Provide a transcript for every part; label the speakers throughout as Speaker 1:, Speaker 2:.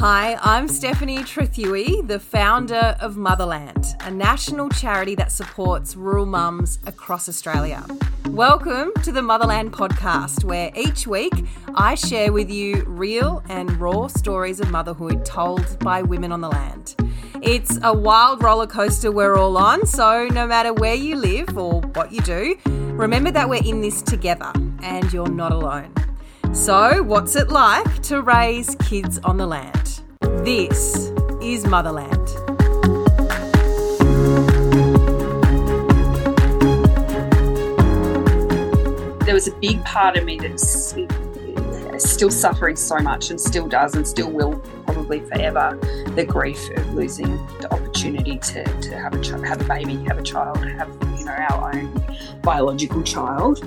Speaker 1: Hi, I'm Stephanie Trethewey, the founder of Motherland, a national charity that supports rural mums across Australia. Welcome to the Motherland podcast, where each week I share with you real and raw stories of motherhood told by women on the land. It's a wild roller coaster we're all on, so no matter where you live or what you do, remember that we're in this together and you're not alone. So, what's it like to raise kids on the land? This is Motherland.
Speaker 2: There was a big part of me that's still suffering so much and still does and still will probably forever. The grief of losing the opportunity to have a baby, have a child, have our own biological child.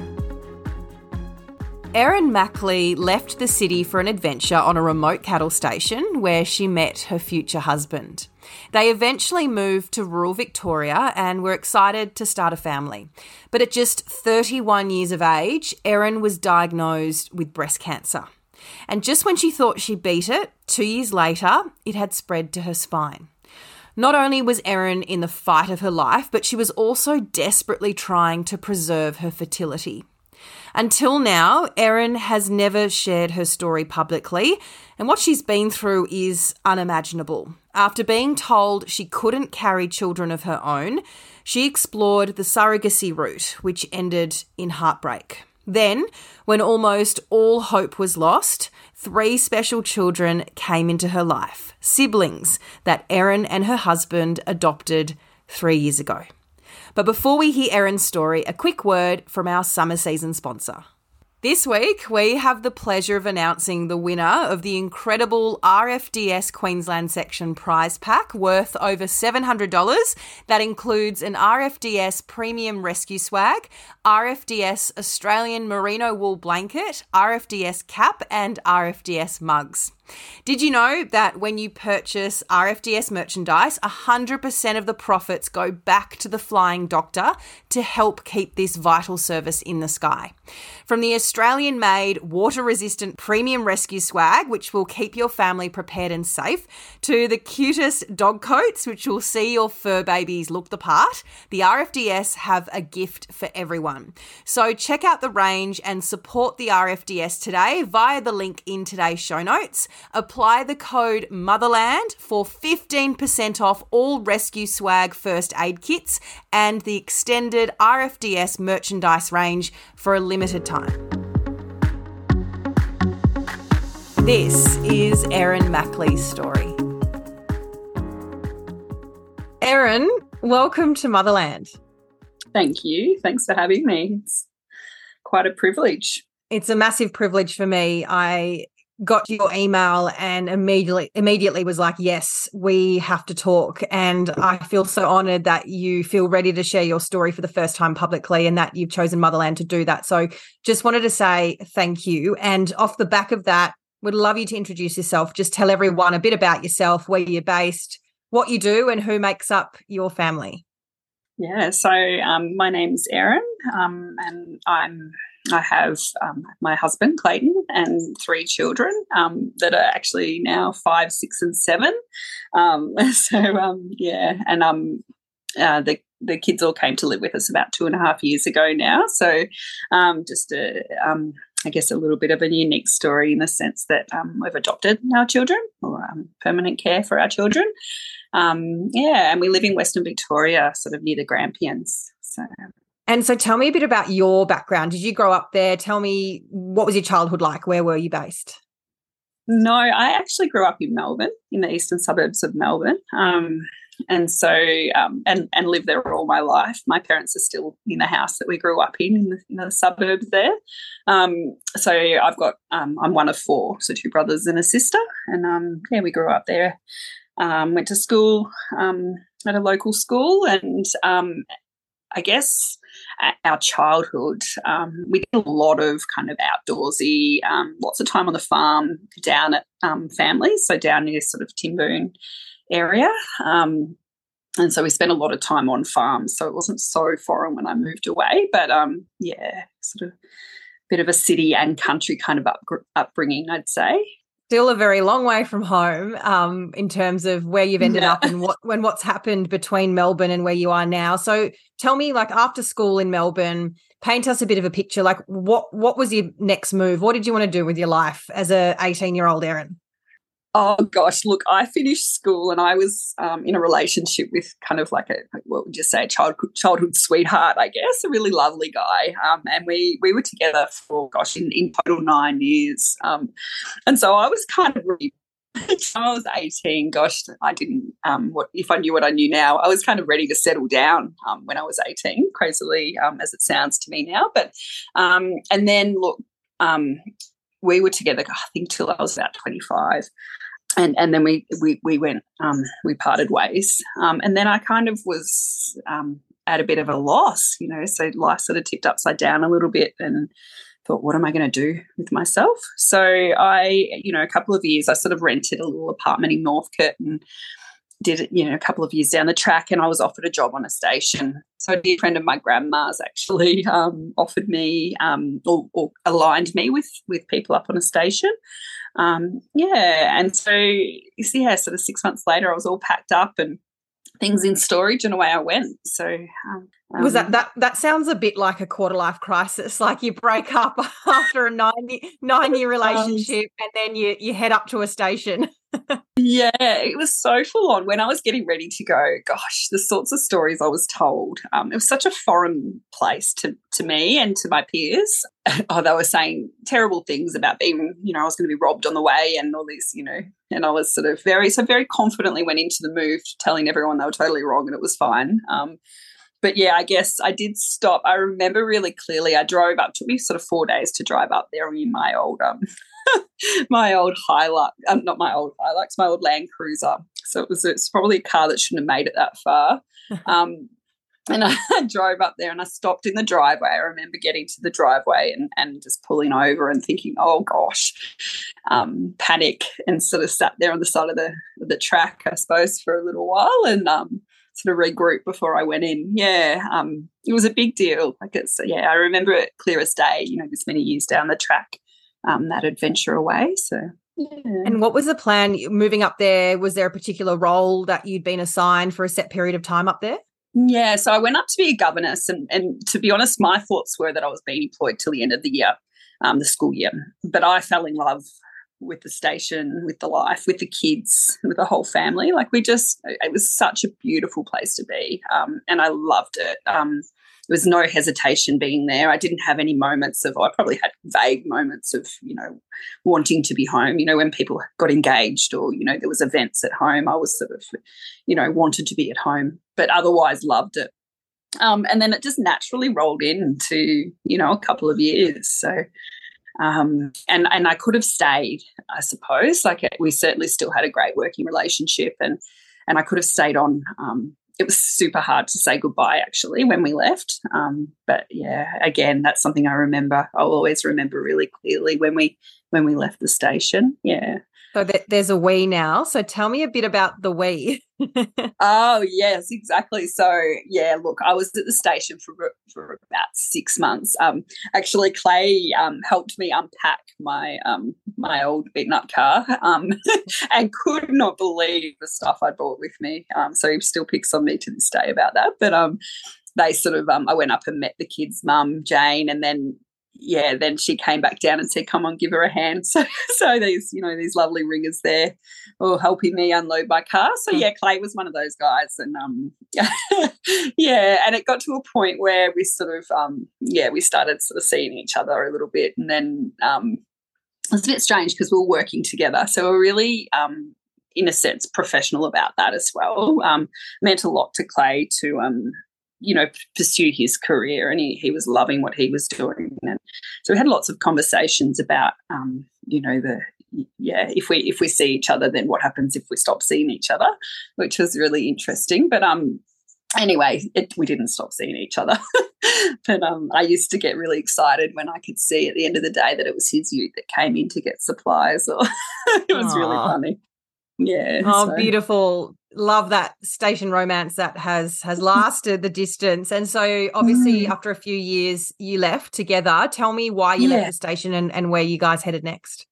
Speaker 1: Erin Mackley left the city for an adventure on a remote cattle station where she met her future husband. They eventually moved to rural Victoria and were excited to start a family. But at just 31 years of age, Erin was diagnosed with breast cancer. And just when she thought she beat it, 2 years later, it had spread to her spine. Not only was Erin in the fight of her life, but she was also desperately trying to preserve her fertility. Until now, Erin has never shared her story publicly, and what she's been through is unimaginable. After being told she couldn't carry children of her own, she explored the surrogacy route, which ended in heartbreak. Then, when almost all hope was lost, 3 special children came into her life, siblings that Erin and her husband adopted 3 years ago. But before we hear Erin's story, a quick word from our summer season sponsor. This week, we have the pleasure of announcing the winner of the incredible RFDS Queensland section prize pack worth over $700. That includes an RFDS Premium Rescue Swag, RFDS Australian Merino Wool Blanket, RFDS Cap and RFDS Mugs. Did you know that when you purchase RFDS merchandise, 100% of the profits go back to the Flying Doctor to help keep this vital service in the sky? From the Australian-made water-resistant premium rescue swag, which will keep your family prepared and safe, to the cutest dog coats, which will see your fur babies look the part, the RFDS have a gift for everyone. So check out the range and support the RFDS today via the link in today's show notes. Apply the code MOTHERLAND for 15% off all rescue swag first aid kits and the extended RFDS merchandise range for a limited time. This is Erin Mackley's story. Erin, welcome to Motherland.
Speaker 2: Thank you. Thanks for having me. It's quite a privilege.
Speaker 1: It's a massive privilege for me. I got your email and immediately was like, yes, we have to talk. And I feel so honoured that you feel ready to share your story for the first time publicly and that you've chosen Motherland to do that. So just wanted to say thank you. And off the back of that, would love you to introduce yourself. Just tell everyone a bit about yourself, where you're based, what you do and who makes up your family.
Speaker 2: Yeah, so my name's Erin and I have my husband, Clayton, and 3 children that are actually now 5, 6 and 7. The kids all came to live with us about 2.5 years ago now. So I guess a little bit of a unique story in the sense that we've adopted our children or permanent care for our children. And we live in Western Victoria, sort of near the Grampians.
Speaker 1: So tell me a bit about your background. Did you grow up there? Tell me, what was your childhood like? Where were you based?
Speaker 2: No, I actually grew up in Melbourne, in the eastern suburbs of Melbourne, and lived there all my life. My parents are still in the house that we grew up in the suburbs there. So I've got I'm one of 4, so 2 brothers and a sister, and we grew up there. Went to school at a local school, and I guess our childhood, we did a lot of kind of outdoorsy, lots of time on the farm down at families, so down near sort of Timboon area. And so we spent a lot of time on farms, so it wasn't so foreign when I moved away. But, sort of a bit of a city and country kind of upbringing, I'd say.
Speaker 1: Still a very long way from home, in terms of where you've ended up and what's happened between Melbourne and where you are now. So tell me, like, after school in Melbourne, paint us a bit of a picture. Like, what was your next move? What did you want to do with your life as a 18-year-old Erin?
Speaker 2: Oh gosh, look, I finished school and I was in a relationship with kind of like what would you say, a childhood sweetheart, I guess, a really lovely guy. And we were together for, gosh, in total 9 years. And so I was kind of really, when I was 18, gosh, I didn't, if I knew what I knew now, I was kind of ready to settle down when I was 18, crazily as it sounds to me now. But, and then look, we were together, I think, till I was about 25. And then we went, we parted ways. And then I kind of was at a bit of a loss, so life sort of tipped upside down a little bit and thought, what am I going to do with myself? So I, a couple of years, I sort of rented a little apartment in Northcote and did it, a couple of years down the track, and I was offered a job on a station. So a dear friend of my grandma's actually offered me or aligned me with people up on a station. And so, sort of 6 months later, I was all packed up and things in storage, and away I went. So
Speaker 1: was that sounds a bit like a quarter life crisis, like you break up after a nine-year relationship and then you head up to a station.
Speaker 2: Yeah, it was so full on. When I was getting ready to go, gosh, the sorts of stories I was told. It was such a foreign place to me and to my peers. They were saying terrible things about being, I was going to be robbed on the way and all this, and I was sort of very confidently went into the move, telling everyone they were totally wrong and it was fine. But yeah, I guess I did stop. I remember really clearly I drove up, took me sort of 4 days to drive up there in my old my old Hilux, not my old Hilux, my old Land Cruiser. So it's probably a car that shouldn't have made it that far. And I drove up there and I stopped in the driveway. I remember getting to the driveway and just pulling over and thinking, oh gosh, panic, and sort of sat there on the side of the track, I suppose, for a little while and sort of regroup before I went in. Yeah, it was a big deal. I remember it clear as day, this many years down the track, that adventure away. So, yeah.
Speaker 1: And what was the plan moving up there? Was there a particular role that you'd been assigned for a set period of time up there?
Speaker 2: Yeah, so I went up to be a governess and to be honest, my thoughts were that I was being employed till the end of the year, the school year. But I fell in love with the station, with the life, with the kids, with the whole family. It was such a beautiful place to be, and I loved it. There was no hesitation being there. I didn't have any moments I probably had vague moments of, wanting to be home. When people got engaged or, there was events at home, I was sort of, wanted to be at home, but otherwise loved it. And then it just naturally rolled into, a couple of years. So, and I could have stayed, I suppose. We certainly still had a great working relationship and I could have stayed on. It was super hard to say goodbye, actually, when we left. But, yeah, again, that's something I remember. I'll always remember really clearly when we left the station. Yeah.
Speaker 1: So there's a we now. So tell me a bit about the we.
Speaker 2: Oh, yes, exactly. So, yeah, look, I was at the station for about 6 months. Actually, Clay helped me unpack my my old beaten up car and could not believe the stuff I brought with me. So he still picks on me to this day about that. But they sort of I went up and met the kids' mum, Jane, and then she came back down and said, come on, give her a hand. So these lovely ringers there were helping me unload my car. So, yeah, Clay was one of those guys. And, and it got to a point where we sort of, we started sort of seeing each other a little bit. And then it was a bit strange because we were working together. So we're really, in a sense, professional about that as well. Meant a lot to Clay to pursue his career, and he was loving what he was doing. And so we had lots of conversations about, if we see each other, then what happens if we stop seeing each other, which was really interesting. But anyway, we didn't stop seeing each other. But I used to get really excited when I could see at the end of the day that it was his ute that came in to get supplies. Or it was really funny. Yeah.
Speaker 1: Oh, so beautiful. Love that station romance that has lasted the distance. And so obviously after a few years you left together. Tell me why you left the station and where you guys headed next.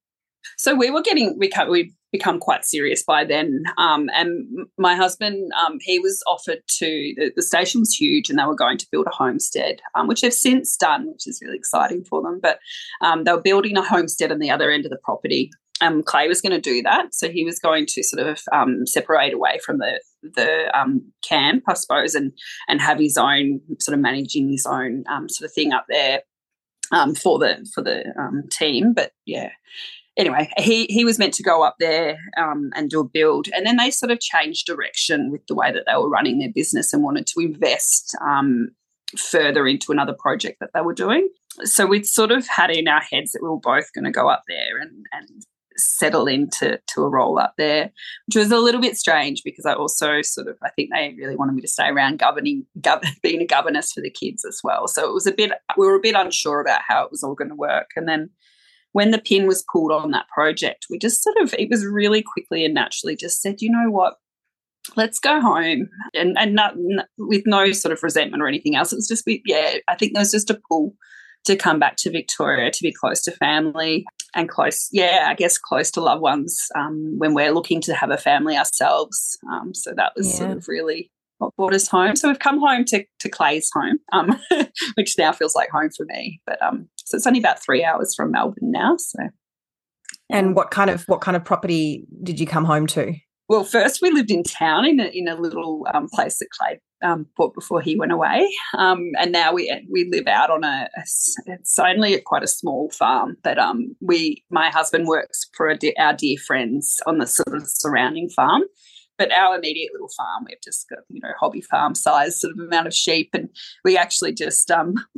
Speaker 2: So we become quite serious by then. And my husband, he was offered the station was huge and they were going to build a homestead, which they've since done, which is really exciting for them. But they were building a homestead on the other end of the property. Clay was going to do that. So he was going to sort of separate away from the camp, I suppose, and have his own sort of managing his own sort of thing up there for the team. But yeah. Anyway, he was meant to go up there and do a build, and then they sort of changed direction with the way that they were running their business and wanted to invest further into another project that they were doing. So we'd sort of had in our heads that we were both going to go up there and settle into a role up there, which was a little bit strange because I also I think they really wanted me to stay around being a governess for the kids as well. So it was we were a bit unsure about how it was all going to work. And then when the pin was pulled on that project, we just it was really quickly and naturally just said, you know what, let's go home, and not with no sort of resentment or anything else. It was just, I think there was just a pull to come back to Victoria, to be close to family and close to loved ones when we're looking to have a family ourselves. So that was sort of really what brought us home. So we've come home to Clay's home, which now feels like home for me. But so it's only about 3 hours from Melbourne now. So,
Speaker 1: and what kind of property did you come home to?
Speaker 2: Well, first we lived in town in a little place that Clay bought before he went away, and now we live out on it's only quite a small farm, but my husband works for our dear friends on the sort of surrounding farm. But our immediate little farm, we've just got, hobby farm size sort of amount of sheep, and we actually just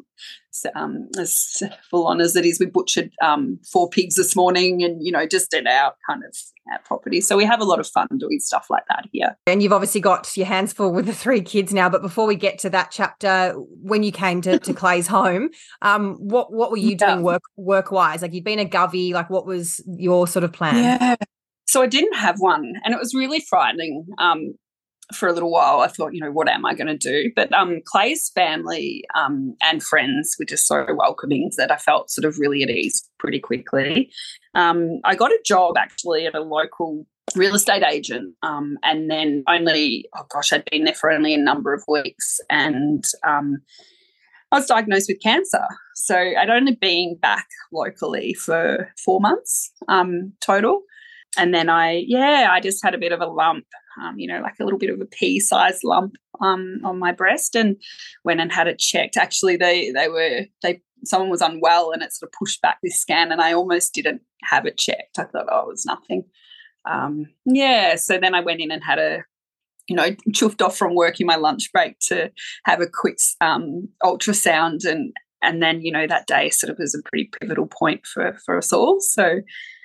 Speaker 2: as full on as it is, we butchered 4 pigs this morning, and just at our kind of our property. So we have a lot of fun doing stuff like that here.
Speaker 1: And you've obviously got your hands full with the 3 kids now. But before we get to that chapter, when you came to Clay's home, what were you doing work wise? Like, you'd been a govie. Like, what was your sort of plan?
Speaker 2: Yeah. So I didn't have one, and it was really frightening for a little while. I thought, what am I going to do? But Clay's family and friends were just so welcoming that I felt sort of really at ease pretty quickly. I got a job actually at a local real estate agent, and then I'd been there for only a number of weeks, and I was diagnosed with cancer. So I'd only been back locally for 4 months total. And then I just had a bit of a lump, like a little bit of a pea-sized lump on my breast, and went and had it checked. Actually, someone was unwell, and it sort of pushed back this scan, and I almost didn't have it checked. I thought, it was nothing. So then I went in and had chuffed off from work in my lunch break to have a quick ultrasound, and then that day sort of was a pretty pivotal point for us all. So.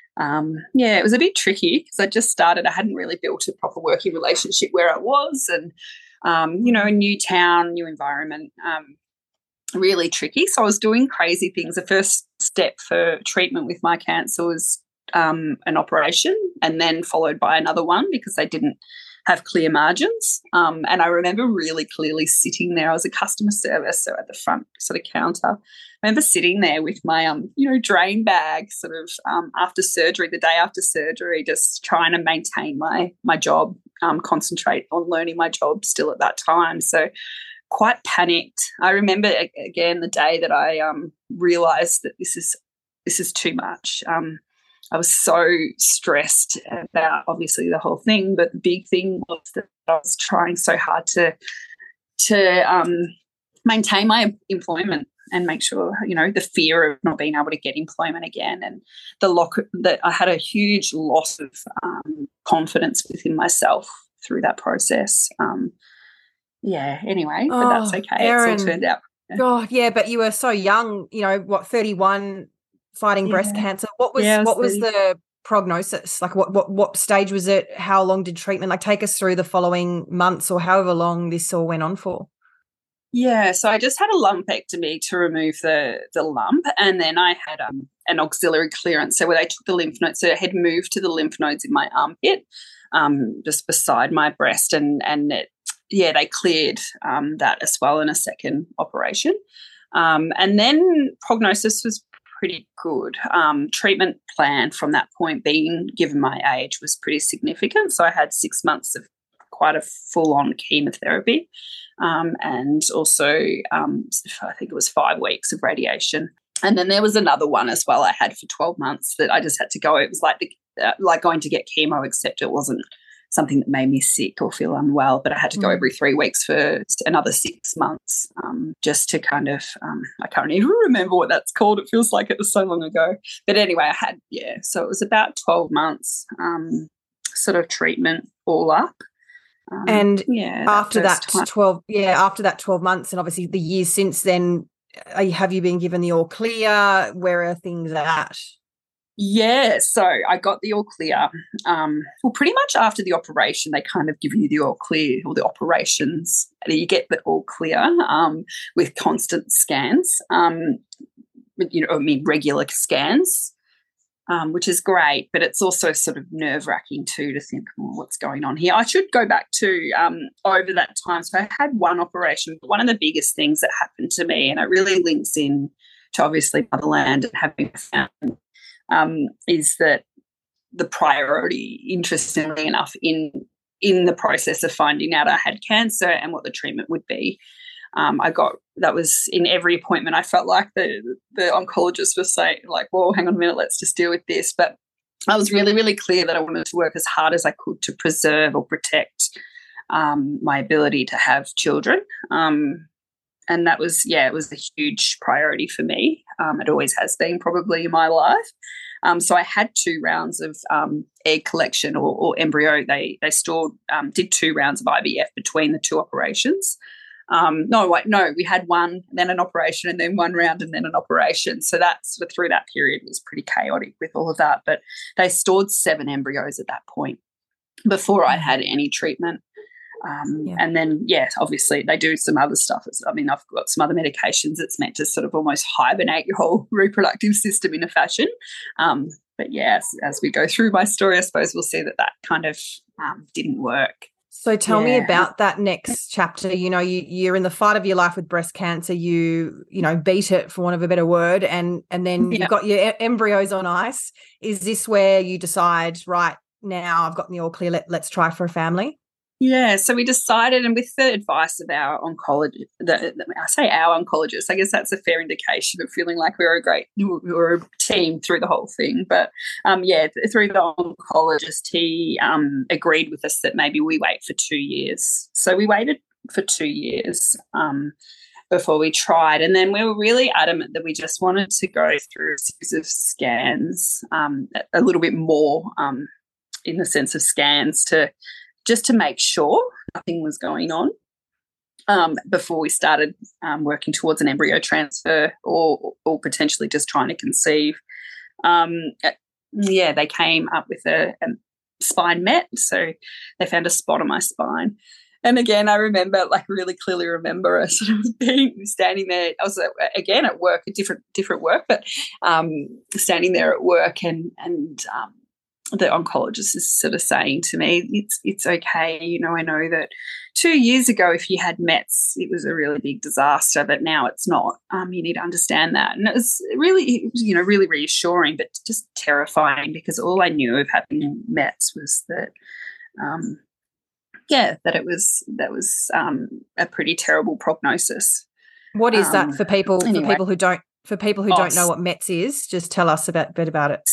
Speaker 2: It was a bit tricky because I just started. I hadn't really built a proper working relationship where I was, and a new town, new environment, really tricky. So I was doing crazy things. The first step for treatment with my cancer was an operation, and then followed by another one because they didn't have clear margins. And I remember really clearly sitting there. I was a customer service, so at the front sort of counter. I remember sitting there with my, drain bag sort of after surgery, the day after surgery, just trying to maintain my job, concentrate on learning my job still at that time. So quite panicked. I remember, again, the day that I realised that this is too much. I was so stressed about obviously the whole thing, but the big thing was that I was trying so hard to maintain my employment and make sure, the fear of not being able to get employment again, and that I had a huge loss of confidence within myself through that process. Anyway, but that's okay.
Speaker 1: Erin,
Speaker 2: it's all turned out.
Speaker 1: Oh, yeah, but you were so young, 31, fighting breast cancer. What was the prognosis? Like, what stage was it? How long did treatment, like, take us through the following months or however long this all went on for?
Speaker 2: Yeah, so I just had a lumpectomy to remove the lump, and then I had an auxiliary clearance. So where they took the lymph nodes, so I had moved to the lymph nodes in my armpit, just beside my breast, and they cleared that as well in a second operation. And then prognosis was pretty good. Treatment plan from that point being, given my age, was pretty significant. So I had 6 months of quite a full-on chemotherapy, and also I think it was 5 weeks of radiation. And then there was another one as well I had for 12 months that I just had to go. It was like going to get chemo, except it wasn't something that made me sick or feel unwell, but I had to go every 3 weeks for another 6 months, just to kind of, I can't even remember what that's called. It feels like it was so long ago. But anyway, so it was about 12 months sort of treatment all up.
Speaker 1: And after that 12 months, and obviously the years since then, have you been given the all clear? Where are things at?
Speaker 2: Yeah, so I got the all clear. Well, pretty much after the operation, they kind of give you the all clear, or the operations. You get the all clear with constant scans, regular scans, which is great, but it's also sort of nerve-wracking too to think, what's going on here? I should go back to over that time. So I had one operation, but one of the biggest things that happened to me, and it really links in to obviously motherland and having a family, is that the priority, interestingly enough, in the process of finding out I had cancer and what the treatment would be, that was in every appointment. I felt like the oncologist was saying, like, well, hang on a minute, let's just deal with this. But I was really, really clear that I wanted to work as hard as I could to preserve or protect my ability to have children. And that was, it was a huge priority for me. It always has been, probably, in my life. So I had 2 rounds of egg collection or embryo. They did 2 rounds of IVF between the 2 operations. We had one, then an operation, and then 1 round, and then an operation. So that's through that period was pretty chaotic with all of that. But they stored 7 embryos at that point before I had any treatment. And then, obviously they do some other stuff. I've got some other medications that's meant to sort of almost hibernate your whole reproductive system in a fashion. But as we go through my story, I suppose we'll see that kind of didn't work.
Speaker 1: So tell me about that next chapter. You're in the fight of your life with breast cancer. You beat it, for want of a better word, and then you've got your embryos on ice. Is this where you decide, right now I've gotten the all clear, let's try for a family?
Speaker 2: Yeah, so we decided, and with the advice of our oncologist, I say our oncologist, I guess that's a fair indication of feeling like we were a team through the whole thing. But through the oncologist, he agreed with us that maybe we wait for 2 years. So we waited for 2 years before we tried, and then we were really adamant that we just wanted to go through a series of scans, a little bit more in the sense of scans just to make sure nothing was going on before we started working towards an embryo transfer or potentially just trying to conceive. They came up with a spine MET, so they found a spot on my spine. And again, I remember, really clearly remember us sort of standing there. I was again at work, a different work, but standing there at work and the oncologist is sort of saying to me, it's okay. I know that 2 years ago, if you had METs, it was a really big disaster, but now it's not. You need to understand that. And it was really, really reassuring, but just terrifying, because all I knew of having METs was that, that was a pretty terrible prognosis.
Speaker 1: What is that for people? Anyway. For people who don't know what METs is, just tell us a bit about it.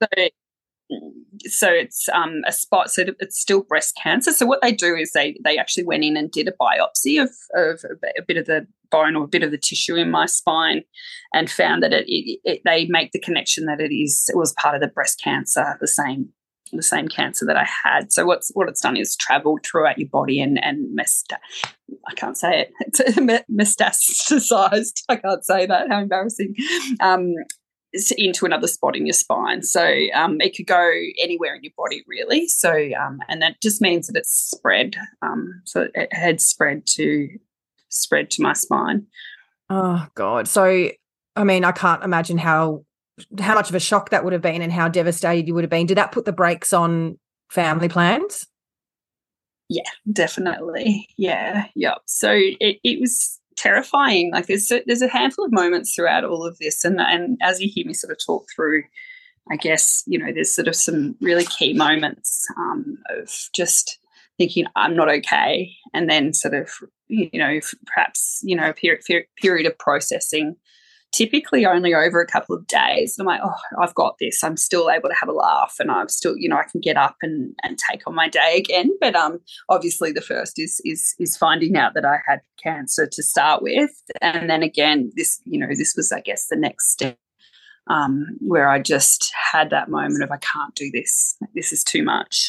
Speaker 2: So it's a spot. So it's still breast cancer. So what they do is they actually went in and did a biopsy of a bit of the bone or a bit of the tissue in my spine, and found that they make the connection that it was part of the breast cancer, the same cancer that I had. So what it's done is travelled throughout your body and I can't say it. It's metastasized. I can't say that. How embarrassing. Into another spot in your spine. So it could go anywhere in your body, really. So and that just means that it's spread. So it had spread to my spine.
Speaker 1: Oh God. So I can't imagine how much of a shock that would have been and how devastated you would have been. Did that put the brakes on family plans?
Speaker 2: Yeah, definitely. Yeah. So it was terrifying. Like there's a handful of moments throughout all of this, and as you hear me sort of talk through, I guess, there's sort of some really key moments of just thinking I'm not okay, and then sort of, perhaps, a period of processing, typically only over a couple of days. And I'm like, oh, I've got this. I'm still able to have a laugh, and I'm still, I can get up and take on my day again. But obviously the first is finding out that I had cancer to start with. And then again, this was, I guess, the next step, where I just had that moment of I can't do this. This is too much.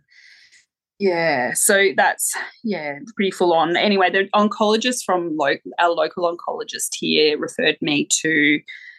Speaker 2: So that's, pretty full on. Anyway, the oncologist from our local oncologist here referred me to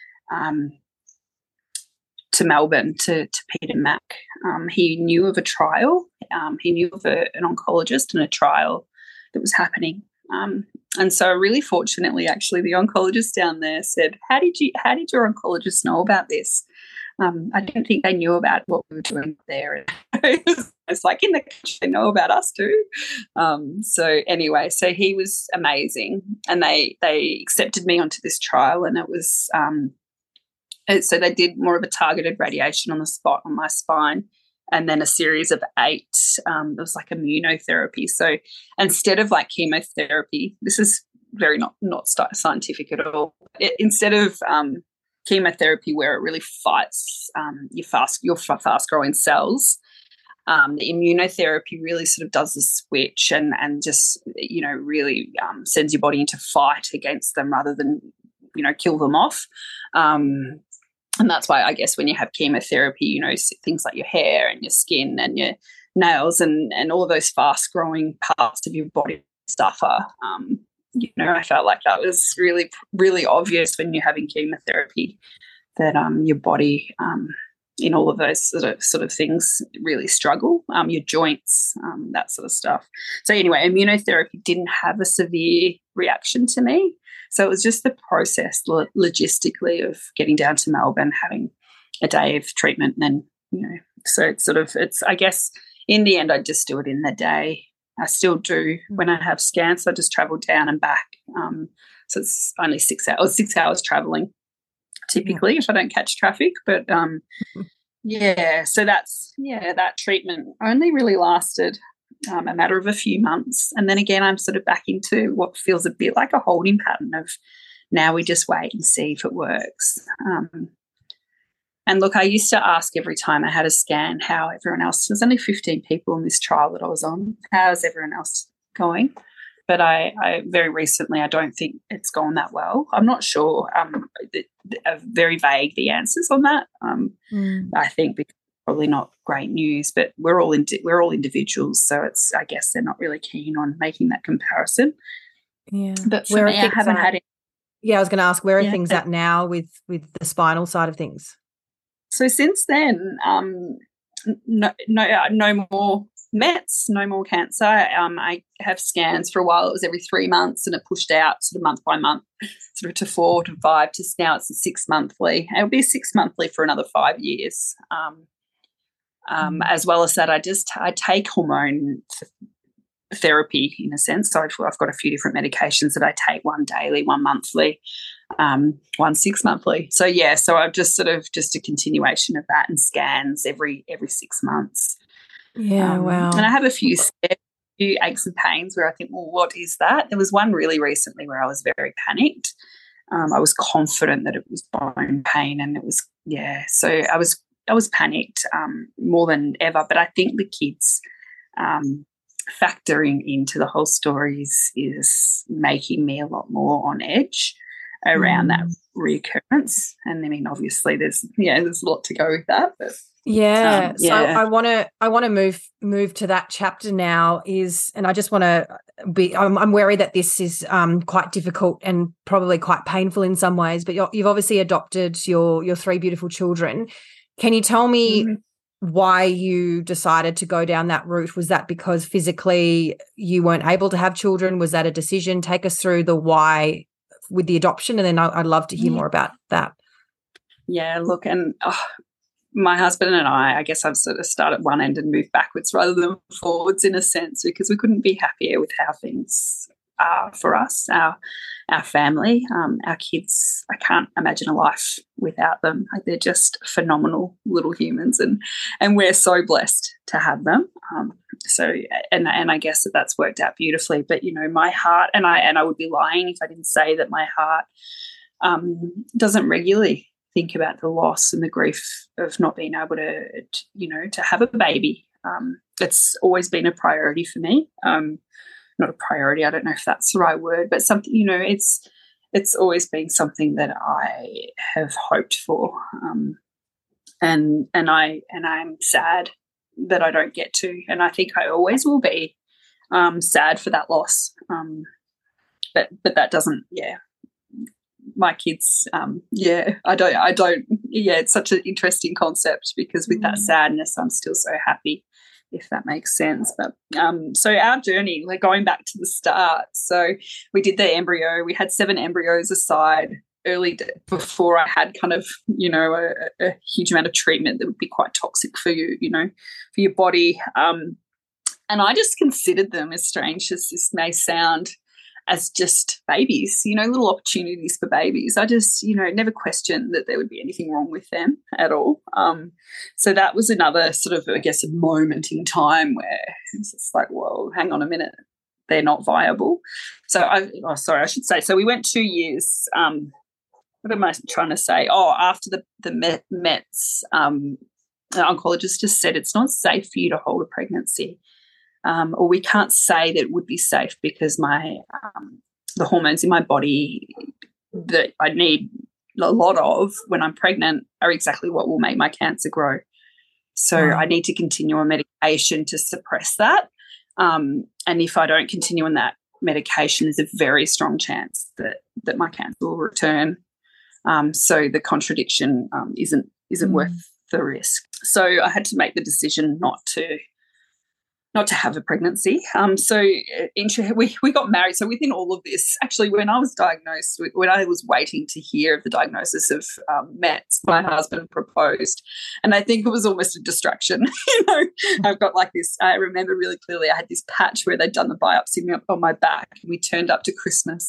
Speaker 2: Melbourne, to Peter Mack. He knew of a trial. He knew of an oncologist and a trial that was happening. And so really fortunately, actually, the oncologist down there said, how did your oncologist know about this? I didn't think they knew about what we were doing there. It's like, in the country, they know about us too. So anyway, so he was amazing, and they accepted me onto this trial, and it was so they did more of a targeted radiation on the spot on my spine, and then a series of 8. It was like immunotherapy. So instead of like chemotherapy, this is very not scientific at all. Instead of chemotherapy, where it really fights your fast growing cells, the immunotherapy really sort of does the switch and just really sends your body into fight against them rather than kill them off. And that's why, I guess, when you have chemotherapy, things like your hair and your skin and your nails and all of those fast growing parts of your body suffer. I felt like that was really, really obvious when you're having chemotherapy, that your body, in all of those sort of things, really struggle, your joints, that sort of stuff. So anyway, immunotherapy didn't have a severe reaction to me. So it was just the process logistically of getting down to Melbourne, having a day of treatment, and then, so it's I guess in the end I just do it in the day. I still do when I have scans. So I just travel down and back. So it's only 6 hours, 6 hours traveling typically if I don't catch traffic. But so that treatment only really lasted a matter of a few months. And then again, I'm sort of back into what feels a bit like a holding pattern of now we just wait and see if it works. And look, I used to ask every time I had a scan how everyone else, there's only 15 people in this trial that I was on, how's everyone else going? But I very recently, I don't think it's gone that well. I'm not sure. Very vague, the answers on that. I think because probably not great news, but we're all individuals, so it's, I guess they're not really keen on making that comparison.
Speaker 1: Yeah.
Speaker 2: But for me, I haven't had it.
Speaker 1: Yeah, I was going to ask, where are things at now with the spinal side of things?
Speaker 2: So since then, no more mets, no more cancer. I have scans for a while. It was every 3 months, and it pushed out sort of month by month, sort of to 4 to 5. To now it's a 6 monthly. It'll be 6 monthly for another 5 years. As well as that, I take hormone therapy in a sense. So I've got a few different medications that I take, one daily, one monthly, one 6 monthly. So so I've just a continuation of that, and scans every 6 months.
Speaker 1: Yeah, wow.
Speaker 2: And I have a few aches and pains where I think, well, what is that? There was one really recently where I was very panicked. I was confident that it was bone pain, and it was so I was panicked more than ever. But I think the kids factoring into the whole story is making me a lot more on edge around that reoccurrence. And I mean, obviously there's a lot to go with that, but
Speaker 1: so I want to move to that chapter now, and I just want to I'm wary that this is quite difficult and probably quite painful in some ways, but you've obviously adopted your 3 beautiful children. Can you tell me why you decided to go down that route? Was that because physically you weren't able to have children? Was that a decision? Take us through the why with the adoption, and then I'd love to hear more about that.
Speaker 2: Yeah, look, and my husband and I guess I've sort of started one end and moved backwards rather than forwards in a sense, because we couldn't be happier with how things are for us, our family, our kids. I can't imagine a life without them. Like, they're just phenomenal little humans, and we're so blessed to have them. So I guess that's worked out beautifully. But my heart, and I would be lying if I didn't say that my heart doesn't regularly think about the loss and the grief of not being able to have a baby. It's always been a priority for me. Not a priority, I don't know if that's the right word, but something, it's always been something that I have hoped for. And I'm sad that I don't get to, and I think I always will be sad for that loss. But that doesn't, my kids, I don't, it's such an interesting concept, because with that sadness, I'm still so happy, if that makes sense. But so our journey, we're going back to the start. So we did the embryo. We had 7 embryos aside before I had kind of, a huge amount of treatment that would be quite toxic for you, for your body. And I just considered them, as strange as this may sound, as just babies, little opportunities for babies. I just, never questioned that there would be anything wrong with them at all. So that was another sort of, I guess, a moment in time where it's just like, whoa, hang on a minute, they're not viable. So I should say, so we went 2 years. What am I trying to say? After the Mets, the oncologist just said it's not safe for you to hold a pregnancy. Or we can't say that it would be safe, because the hormones in my body that I need a lot of when I'm pregnant are exactly what will make my cancer grow. So I need to continue on medication to suppress that. And if I don't continue on that medication, there's a very strong chance that my cancer will return. So the contradiction isn't worth the risk. So I had to make the decision not to have a pregnancy. So we got married. So within all of this, actually, when I was diagnosed, when I was waiting to hear of the diagnosis of Mets, my husband proposed. And I think it was almost a distraction. I've got like this, I remember really clearly, I had this patch where they'd done the biopsy on my back. And we turned up to Christmas,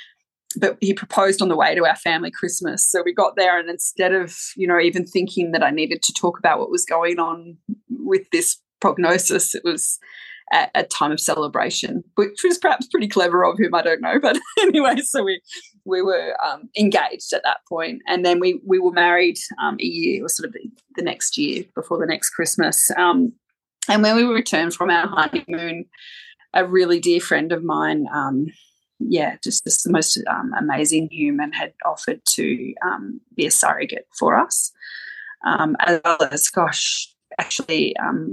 Speaker 2: but he proposed on the way to our family Christmas. So we got there, and instead of, even thinking that I needed to talk about what was going on with this prognosis, it was a time of celebration, which was perhaps pretty clever of him, I don't know. But anyway, so we were engaged at that point, and then we were married a year, or sort of the next year before the next Christmas. And when we returned from our honeymoon, a really dear friend of mine, just the most amazing human, had offered to be a surrogate for us, as well as, actually,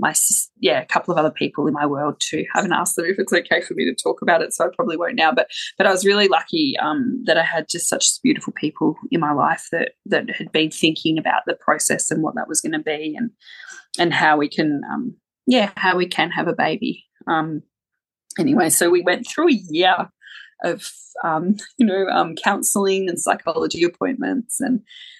Speaker 2: a couple of other people in my world too. I haven't asked them if it's okay for me to talk about it, so I probably won't now. But I was really lucky that I had just such beautiful people in my life that had been thinking about the process and what that was going to be, and how we can have a baby. Anyway, so we went through a year of counselling and psychology appointments, and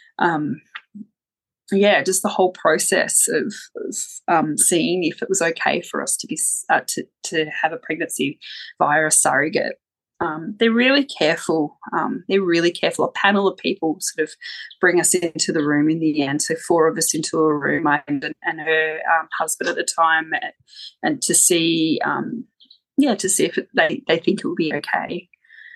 Speaker 2: just the whole process of seeing if it was okay for us to be to have a pregnancy via a surrogate. They're really careful. A panel of people sort of bring us into the room in the end. So 4 of us into a room, I and her husband at the time, and to see if they think it will be okay.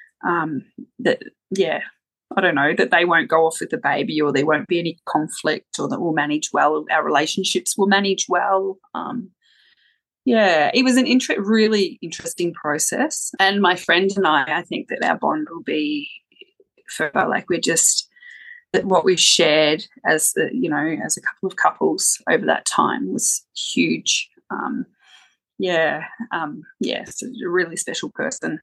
Speaker 2: I don't know, that they won't go off with the baby, or there won't be any conflict, or that we'll manage well, our relationships will manage well. It was an really interesting process. And my friend and I think that our bond will be forever. Like, we're just, that what we shared as as a couple of couples over that time was huge. So a really special person.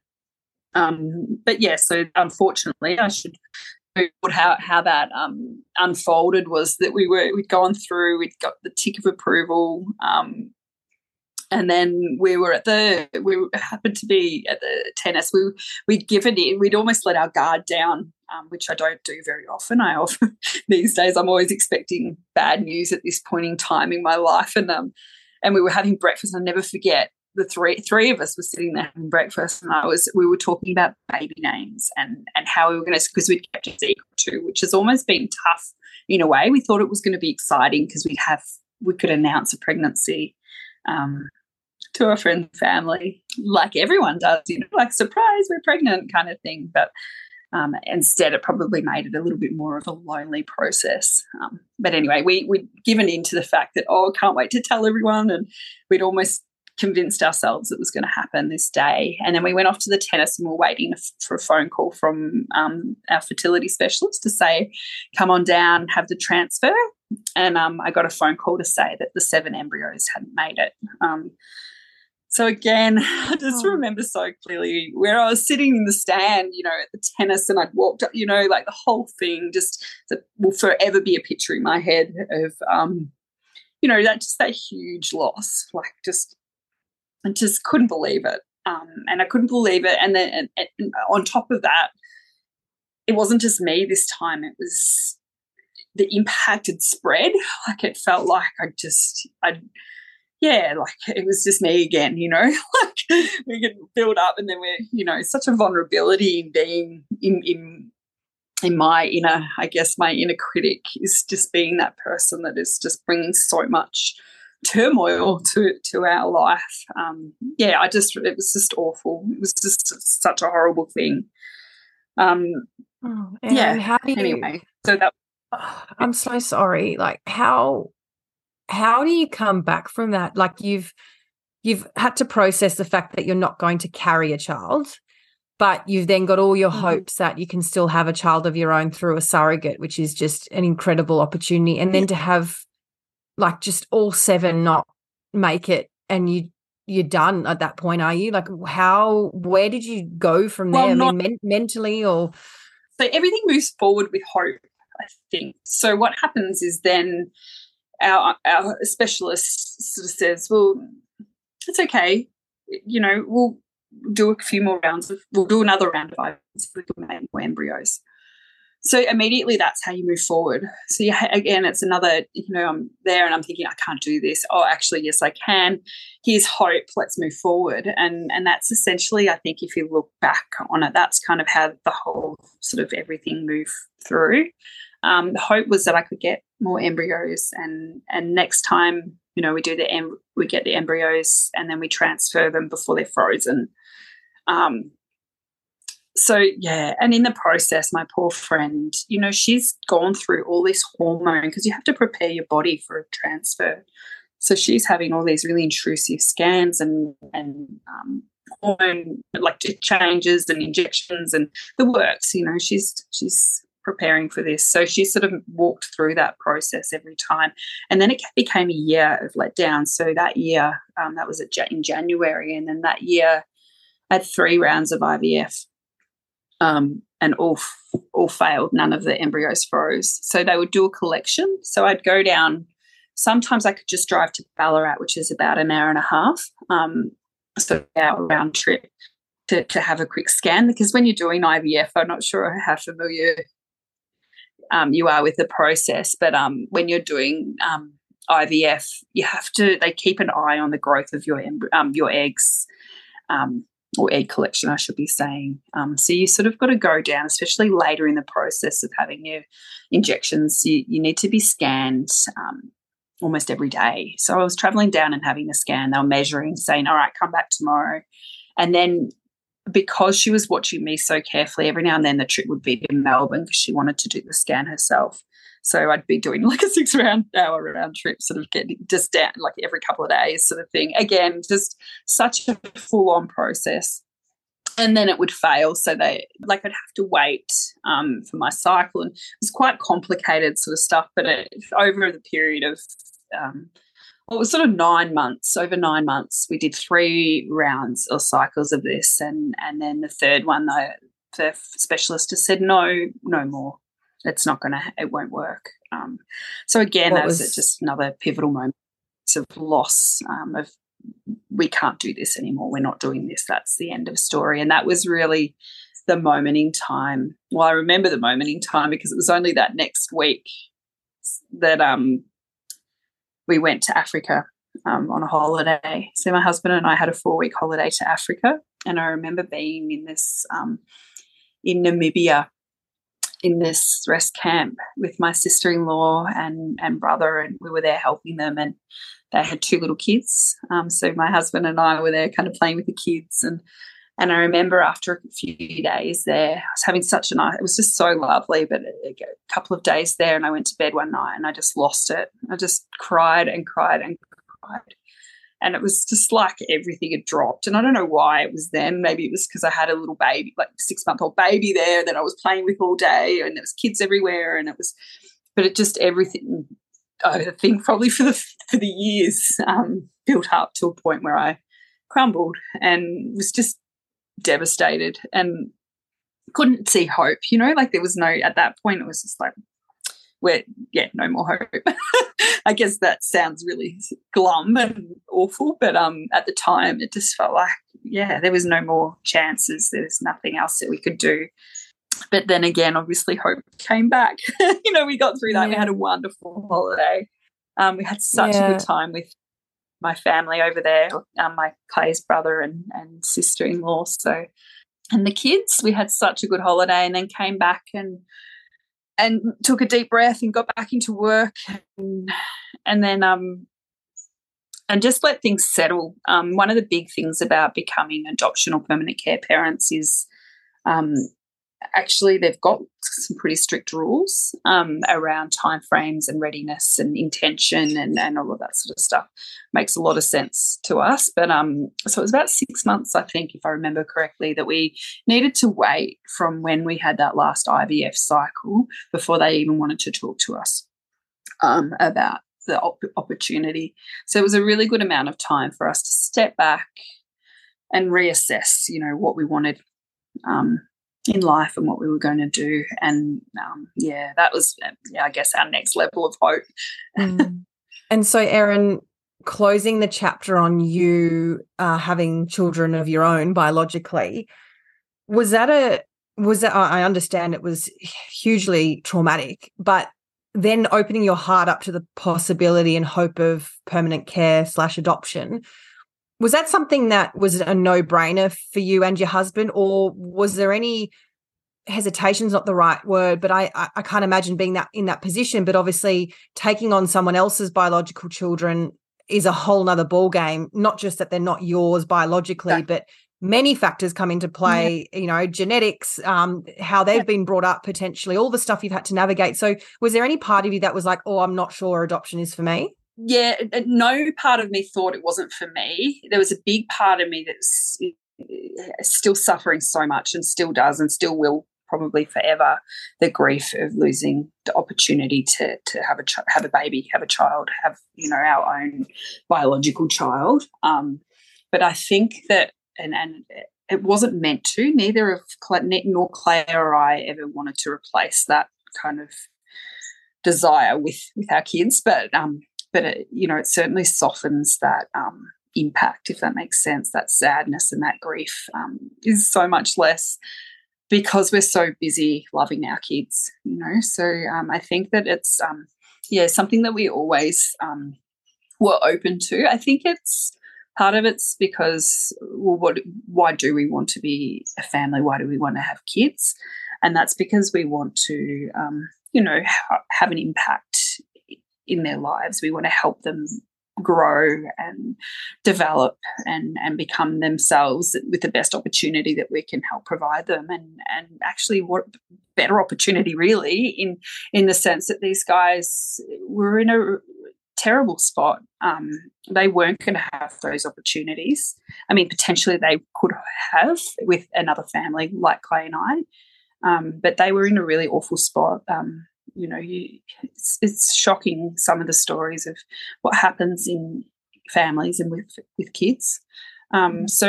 Speaker 2: So unfortunately, I should how that unfolded was that we'd gone through, we'd got the tick of approval, and then we happened to be at the tennis. We'd given in, we'd almost let our guard down, which I don't do very often. These days I'm always expecting bad news at this point in time in my life, and we were having breakfast. I'll never forget, the three of us were sitting there having breakfast, and we were talking about baby names and how we were going to, because we'd kept it secret too, which has almost been tough in a way. We thought it was going to be exciting because we could announce a pregnancy to our friends and family, like everyone does, like surprise, we're pregnant kind of thing. But instead, it probably made it a little bit more of a lonely process. But anyway, we'd given in to the fact that, can't wait to tell everyone, and we'd almost convinced ourselves it was going to happen this day. And then we went off to the tennis and we're waiting for a phone call from our fertility specialist to say, come on down, have the transfer. And I got a phone call to say that the 7 embryos hadn't made it. So again, I just remember so clearly where I was sitting in the stand, at the tennis, and I'd walked up, like the whole thing just will forever be a picture in my head of, that huge loss. Like I just couldn't believe it. And I couldn't believe it. And then and on top of that, it wasn't just me this time. It was the impact had spread. Like it felt like it was just me again, like we could build up, and then we're, such a vulnerability in being in my inner, my inner critic is just being that person that is just bringing so much turmoil to our life. It was just awful. It was just such a horrible thing.
Speaker 1: How do you,
Speaker 2: anyway, so that.
Speaker 1: I'm so sorry. Like how do you come back from that? Like you've had to process the fact that you're not going to carry a child, but you've then got all your hopes that you can still have a child of your own through a surrogate, which is just an incredible opportunity. And then to have like just all 7 not make it, and you're done at that point, are you? Like where did you go from there? Mentally or?
Speaker 2: So everything moves forward with hope, I think. So what happens is then our specialist sort of says, well, it's okay, we'll do a few more rounds we'll do another round of IVF so we can make more embryos. So immediately that's how you move forward. So again, it's another, I'm there and I'm thinking, I can't do this. Oh, actually, yes, I can. Here's hope. Let's move forward. And that's essentially, I think, if you look back on it, that's kind of how the whole sort of everything moved through. The hope was that I could get more embryos, and next time, we get the embryos and then we transfer them before they're frozen. And in the process, my poor friend, she's gone through all this hormone, because you have to prepare your body for a transfer. So she's having all these really intrusive scans and hormone like changes and injections and the works. She's preparing for this. So she sort of walked through that process every time. And then it became a year of letdown. So that year, that was in January, and then that year I had 3 rounds of IVF. And all failed. None of the embryos froze. So they would do a collection. So I'd go down. Sometimes I could just drive to Ballarat, which is about an hour and a half. So our round trip to have a quick scan, because when you're doing IVF, I'm not sure how familiar you are with the process, but when you're doing IVF, they keep an eye on the growth of your eggs. Or egg collection, I should be saying. So you sort of got to go down, especially later in the process of having your injections. You need to be scanned almost every day. So I was travelling down and having a scan. They were measuring, saying, all right, come back tomorrow. And then because she was watching me so carefully, every now and then the trip would be to Melbourne because she wanted to do the scan herself. So I'd be doing like a 6-hour round trip, sort of getting just down like every couple of days sort of thing. Again, just such a full-on process. And then it would fail. So I'd have to wait for my cycle. And it was quite complicated sort of stuff, but over the period of it was sort of 9 months. Over 9 months, we did 3 rounds or cycles of this. And then the third one, the specialist just said, no more. It won't work. So again, that was just another pivotal moment of loss of we can't do this anymore. We're not doing this. That's the end of story. And that was really the moment in time. Well, I remember the moment in time because it was only that next week that we went to Africa on a holiday. So my husband and I had a 4-week holiday to Africa, and I remember being in this in Namibia in this rest camp with my sister-in-law and brother, and we were there helping them, and they had 2 little kids. So my husband and I were there kind of playing with the kids, and I remember after a few days there, I was having such a night. It was just so lovely, but a couple of days there, and I went to bed one night and I just lost it. I just cried and cried and cried. And it was just like everything had dropped. And I don't know why it was then. Maybe it was because I had a little baby, like 6-month-old baby there that I was playing with all day, and there was kids everywhere. And but it just everything, I think probably for the years built up to a point where I crumbled and was just devastated and couldn't see hope, like there was no, at that point it was just like, no more hope. I guess that sounds really glum and awful, but at the time it just felt like, there was no more chances. There was nothing else that we could do. But then again, obviously hope came back. We got through that. Yeah. We had a wonderful holiday. We had such a good time with my family over there, my Clay's brother and sister-in-law. So, and the kids, we had such a good holiday, and then came back and took a deep breath and got back into work, and then and just let things settle. One of the big things about becoming adoption or permanent care parents is actually they've got some pretty strict rules around timeframes and readiness and intention and all of that sort of stuff. Makes a lot of sense to us. But so it was about 6 months, I think, if I remember correctly, that we needed to wait from when we had that last IVF cycle before they even wanted to talk to us about the opportunity. So it was a really good amount of time for us to step back and reassess, what we wanted in life and what we were going to do. And that was, I guess, our next level of hope.
Speaker 1: And so, Erin, closing the chapter on you having children of your own biologically, was that I understand it was hugely traumatic, but then opening your heart up to the possibility and hope of permanent care / adoption, was that something that was a no-brainer for you and your husband, or was there any hesitation's not the right word, but I can't imagine being in that position, but obviously taking on someone else's biological children is a whole nother ball game, not just that they're not yours biologically, but many factors come into play, genetics, how they've been brought up, potentially all the stuff you've had to navigate. So was there any part of you that was like, oh, I'm not sure adoption is for me?
Speaker 2: Yeah, no part of me thought it wasn't for me. There was a big part of me that's still suffering so much and still does and still will probably forever, the grief of losing the opportunity to have a baby, have a child, have, our own biological child. But I think that, and it wasn't meant to, neither of nor Clay or I ever wanted to replace that kind of desire with our kids. But it, it certainly softens that impact, if that makes sense. That sadness and that grief is so much less because we're so busy loving our kids, So I think that it's, something that we always were open to. I think part of it's because, why do we want to be a family? Why do we want to have kids? And that's because we want to, have an impact in their lives. We want to help them grow and develop and become themselves with the best opportunity that we can help provide them. And actually, what better opportunity really in the sense that these guys were in a terrible spot. They weren't going to have those opportunities. I mean, potentially they could have with another family like Clay and I, but they were in a really awful spot. It's shocking, some of the stories of what happens in families and with kids. So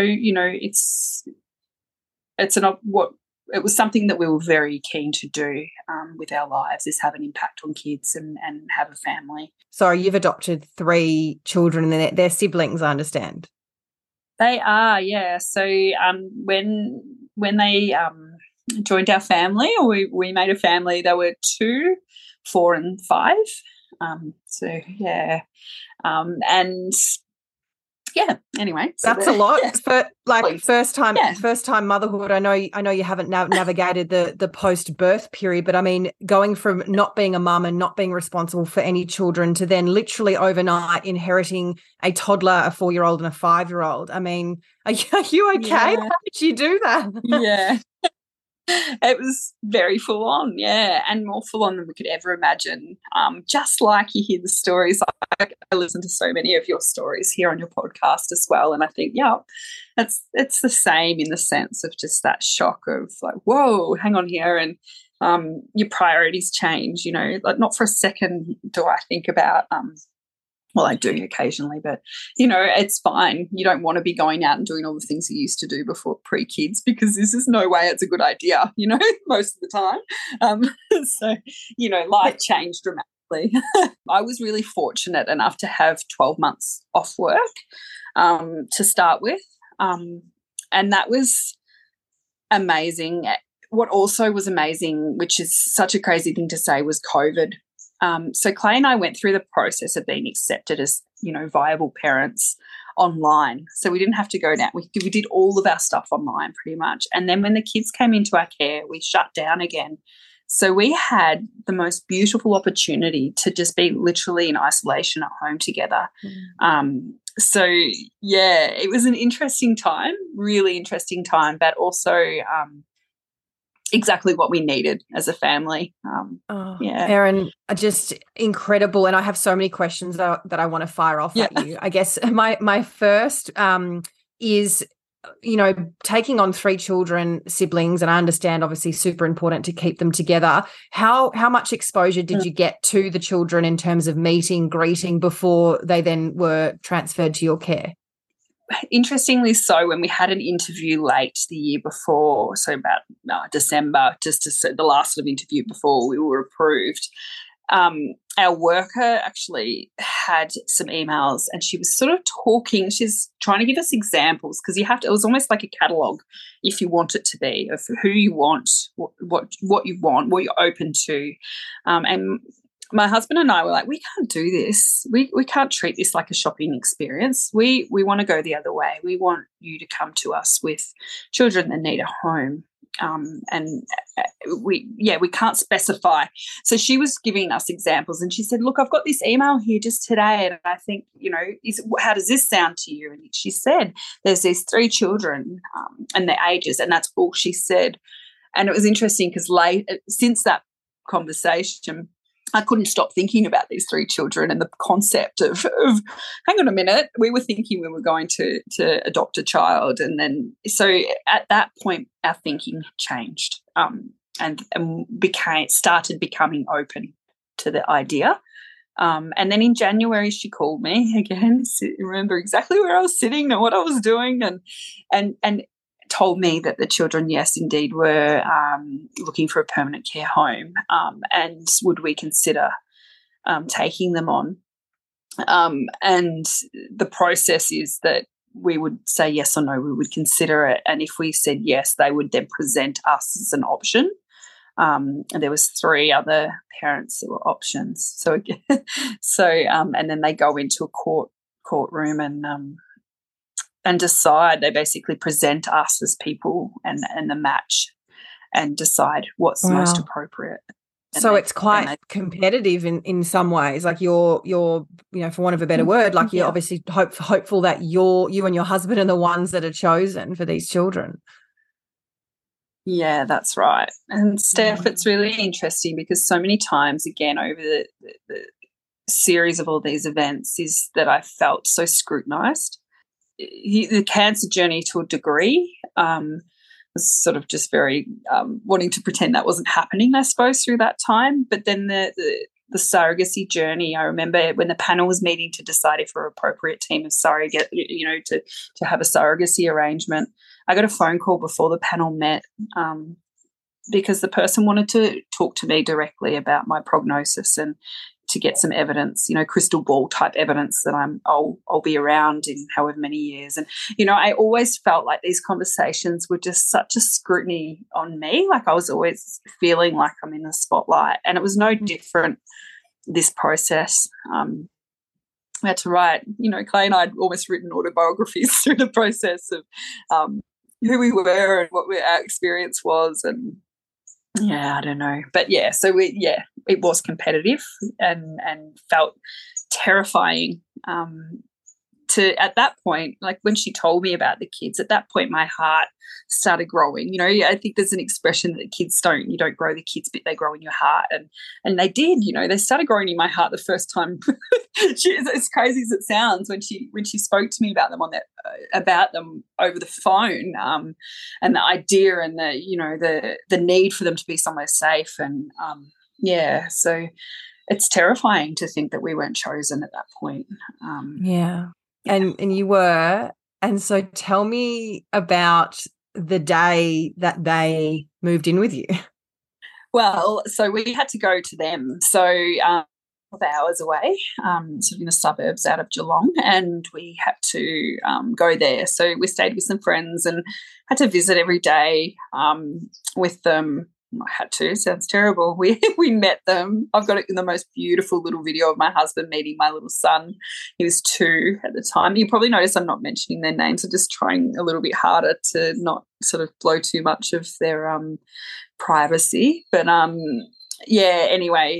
Speaker 2: it was something that we were very keen to do with our lives, is have an impact on kids and have a family.
Speaker 1: So you've adopted 3 children and they're siblings, I understand.
Speaker 2: They are, yeah. So when they joined our family, or we made a family, they were 2, 4 and 5. So yeah, and yeah. Anyway, so
Speaker 1: that's a lot.
Speaker 2: Yeah.
Speaker 1: But like
Speaker 2: Please.
Speaker 1: first time motherhood. I know you haven't navigated the post birth period, but I mean, going from not being a mum and not being responsible for any children to then literally overnight inheriting a toddler, a 4-year-old, and a 5-year-old. I mean, are you okay?
Speaker 2: Yeah.
Speaker 1: How did you do that?
Speaker 2: Yeah. It was very full on, yeah, and more full on than we could ever imagine. Just like you hear the stories, I listen to so many of your stories here on your podcast as well, and I think, yeah, it's the same in the sense of just that shock of like, whoa, hang on here, and your priorities change. You know, like not for a second do I think about well, I do occasionally, but, you know, it's fine. You don't want to be going out and doing all the things you used to do before pre-kids because this is no way it's a good idea, you know, most of the time. So, you know, life changed dramatically. I was really fortunate enough to have 12 months off work to start with. And that was amazing. What also was amazing, which is such a crazy thing to say, was COVID. So Clay and I went through the process of being accepted as, you know, viable parents online. So we didn't have to go down. We did all of our stuff online pretty much. And then when the kids came into our care, we shut down again. So we had the most beautiful opportunity to just be literally in isolation at home together. So, yeah, it was an interesting time, really interesting time, but also exactly what we needed as a family. Yeah,
Speaker 1: Erin, just incredible, and I have so many questions that I want to fire off at you. I guess my first is, you know, taking on 3 children, siblings, and I understand obviously super important to keep them together. How much exposure did you get to the children in terms of meeting, greeting before they then were transferred to your care?
Speaker 2: Interestingly so, when we had an interview late the year before, so about December, just to say the last sort of interview before we were approved, our worker actually had some emails and she was sort of talking, she's trying to give us examples because you have to, it was almost like a catalogue, if you want it to be, of who you want, what you want, what you're open to. And my husband and I were like, we can't do this. We can't treat this like a shopping experience. We want to go the other way. We want you to come to us with children that need a home. And we can't specify. So she was giving us examples and she said, look, I've got this email here just today and I think, you know, how does this sound to you? And she said, there's these 3 children and their ages, and that's all she said. And it was interesting because since that conversation, I couldn't stop thinking about these 3 children and the concept of hang on a minute, we were thinking we were going to adopt a child. And then so at that point our thinking changed and started becoming open to the idea. And then in January she called me again, remember exactly where I was sitting and what I was doing and told me that the children, yes, indeed, were looking for a permanent care home and would we consider taking them on. And the process is that we would say yes or no, we would consider it. And if we said yes, they would then present us as an option. And there was 3 other parents that were options. So, again, and then they go into a courtroom and decide. They basically present us as people and the match and decide what's most appropriate. And
Speaker 1: so it's quite competitive in some ways. Like you're you know, for want of a better word, like you're obviously hopeful that you and your husband are the ones that are chosen for these children.
Speaker 2: Yeah, that's right. And Steph, it's really interesting because so many times, again, over the series of all these events, is that I felt so scrutinised. The cancer journey to a degree was sort of just very wanting to pretend that wasn't happening, I suppose, through that time. But then the surrogacy journey, I remember when the panel was meeting to decide if we're an appropriate team of surrogate, you know, to have a surrogacy arrangement. I got a phone call before the panel met because the person wanted to talk to me directly about my prognosis and to get some evidence, you know, crystal ball type evidence that I'll be around in however many years. And, you know, I always felt like these conversations were just such a scrutiny on me. Like I was always feeling like I'm in the spotlight, and it was no different this process. We had to write, Clay and I had almost written autobiographies through the process of who we were and what our experience was. And I don't know. But so it was competitive and felt terrifying at that point, like when she told me about the kids, at that point my heart started growing. I think there's an expression that kids you don't grow the kids, but they grow in your heart. And they did, they started growing in my heart the first time. As crazy as it sounds, when she spoke to me about them about them over the phone, and the idea and the need for them to be somewhere safe. And so it's terrifying to think that we weren't chosen at that point.
Speaker 1: And you were. And so tell me about the day that they moved in with you.
Speaker 2: Well, so we had to go to them. So 12 hours away, sort of in the suburbs out of Geelong, and we had to go there. So we stayed with some friends and had to visit every day with them. I had to. Sounds terrible. We met them. I've got it in the most beautiful little video of my husband meeting my little son. He was 2 at the time. You probably notice I'm not mentioning their names. I'm just trying a little bit harder to not sort of blow too much of their privacy. But anyway,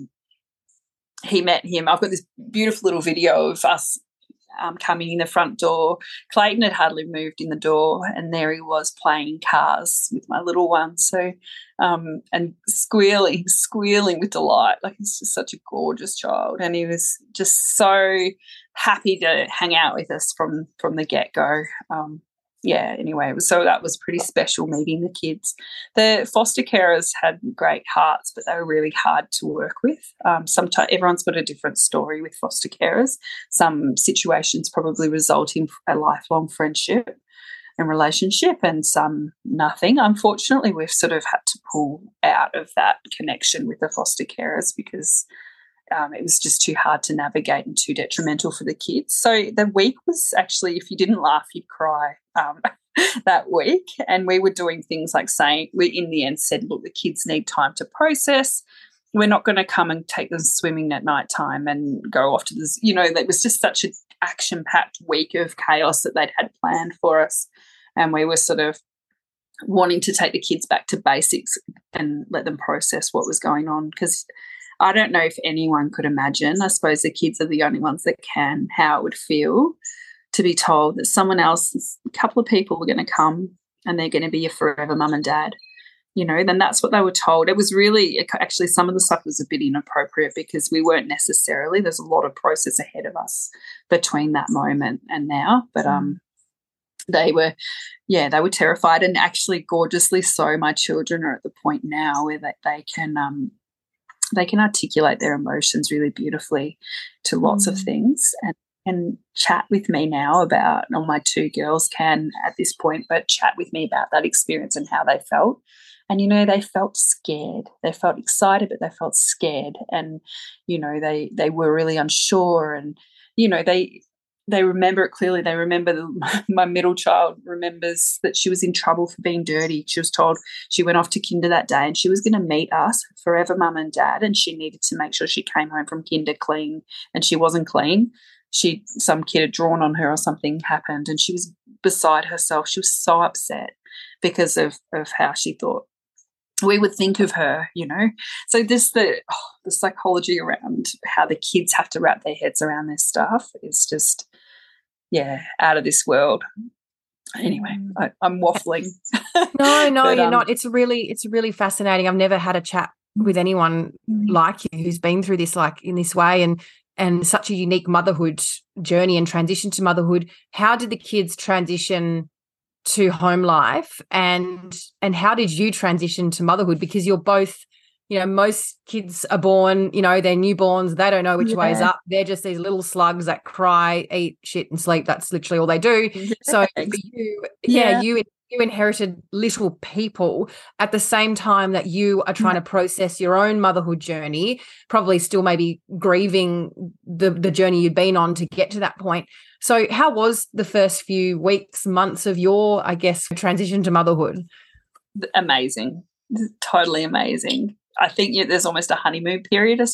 Speaker 2: he met him. I've got this beautiful little video of us coming in the front door. Clayton had hardly moved in the door, and there he was playing cars with my little one. So, and squealing with delight. Like, he's just such a gorgeous child, and he was just so happy to hang out with us from the get-go. Anyway, so that was pretty special meeting the kids. The foster carers had great hearts, but they were really hard to work with. Sometimes everyone's got a different story with foster carers. Some situations probably result in a lifelong friendship and relationship, and some nothing. Unfortunately, we've sort of had to pull out of that connection with the foster carers because it was just too hard to navigate and too detrimental for the kids. So the week was actually, if you didn't laugh, you'd cry that week. And we were doing things like saying, we in the end said, look, the kids need time to process. We're not going to come and take them swimming at night time and go off to this. It was just such an action-packed week of chaos that they'd had planned for us. And we were sort of wanting to take the kids back to basics and let them process what was going on, because I don't know if anyone could imagine, I suppose the kids are the only ones that can, how it would feel to be told that someone else, a couple of people were going to come and they're going to be your forever mum and dad. Then that's what they were told. It was really, actually some of the stuff was a bit inappropriate because we weren't necessarily, there's a lot of process ahead of us between that moment and now. But they were terrified, and actually gorgeously so. My children are at the point now where they can articulate their emotions really beautifully to lots of things and chat with me now about, or my 2 girls can at this point, but chat with me about that experience and how they felt. And, they felt scared. They felt excited, but they felt scared. And, they were really unsure. And, they remember it clearly. They remember my middle child remembers that she was in trouble for being dirty. She was told she went off to kinder that day and she was going to meet us, forever mum and dad, and she needed to make sure she came home from kinder clean, and she wasn't clean. Some kid had drawn on her or something happened, and she was beside herself. She was so upset because of how she thought we would think of her, So the psychology around how the kids have to wrap their heads around this stuff is just, out of this world. Anyway, I'm waffling.
Speaker 1: No, but, you're not. It's really fascinating. I've never had a chat with anyone like you who's been through this like in this way, and such a unique motherhood journey and transition to motherhood. How did the kids transition to home life, and how did you transition to motherhood? Because you're both, most kids are born, they're newborns, they don't know which way is up. They're just these little slugs that cry, eat, shit and sleep. That's literally all they do. So for you, you inherited little people at the same time that you are trying to process your own motherhood journey, probably still maybe grieving the journey you'd been on to get to that point. So how was the first few weeks, months of your, I guess, transition to motherhood?
Speaker 2: Amazing. Totally amazing. I think there's almost a honeymoon period as well.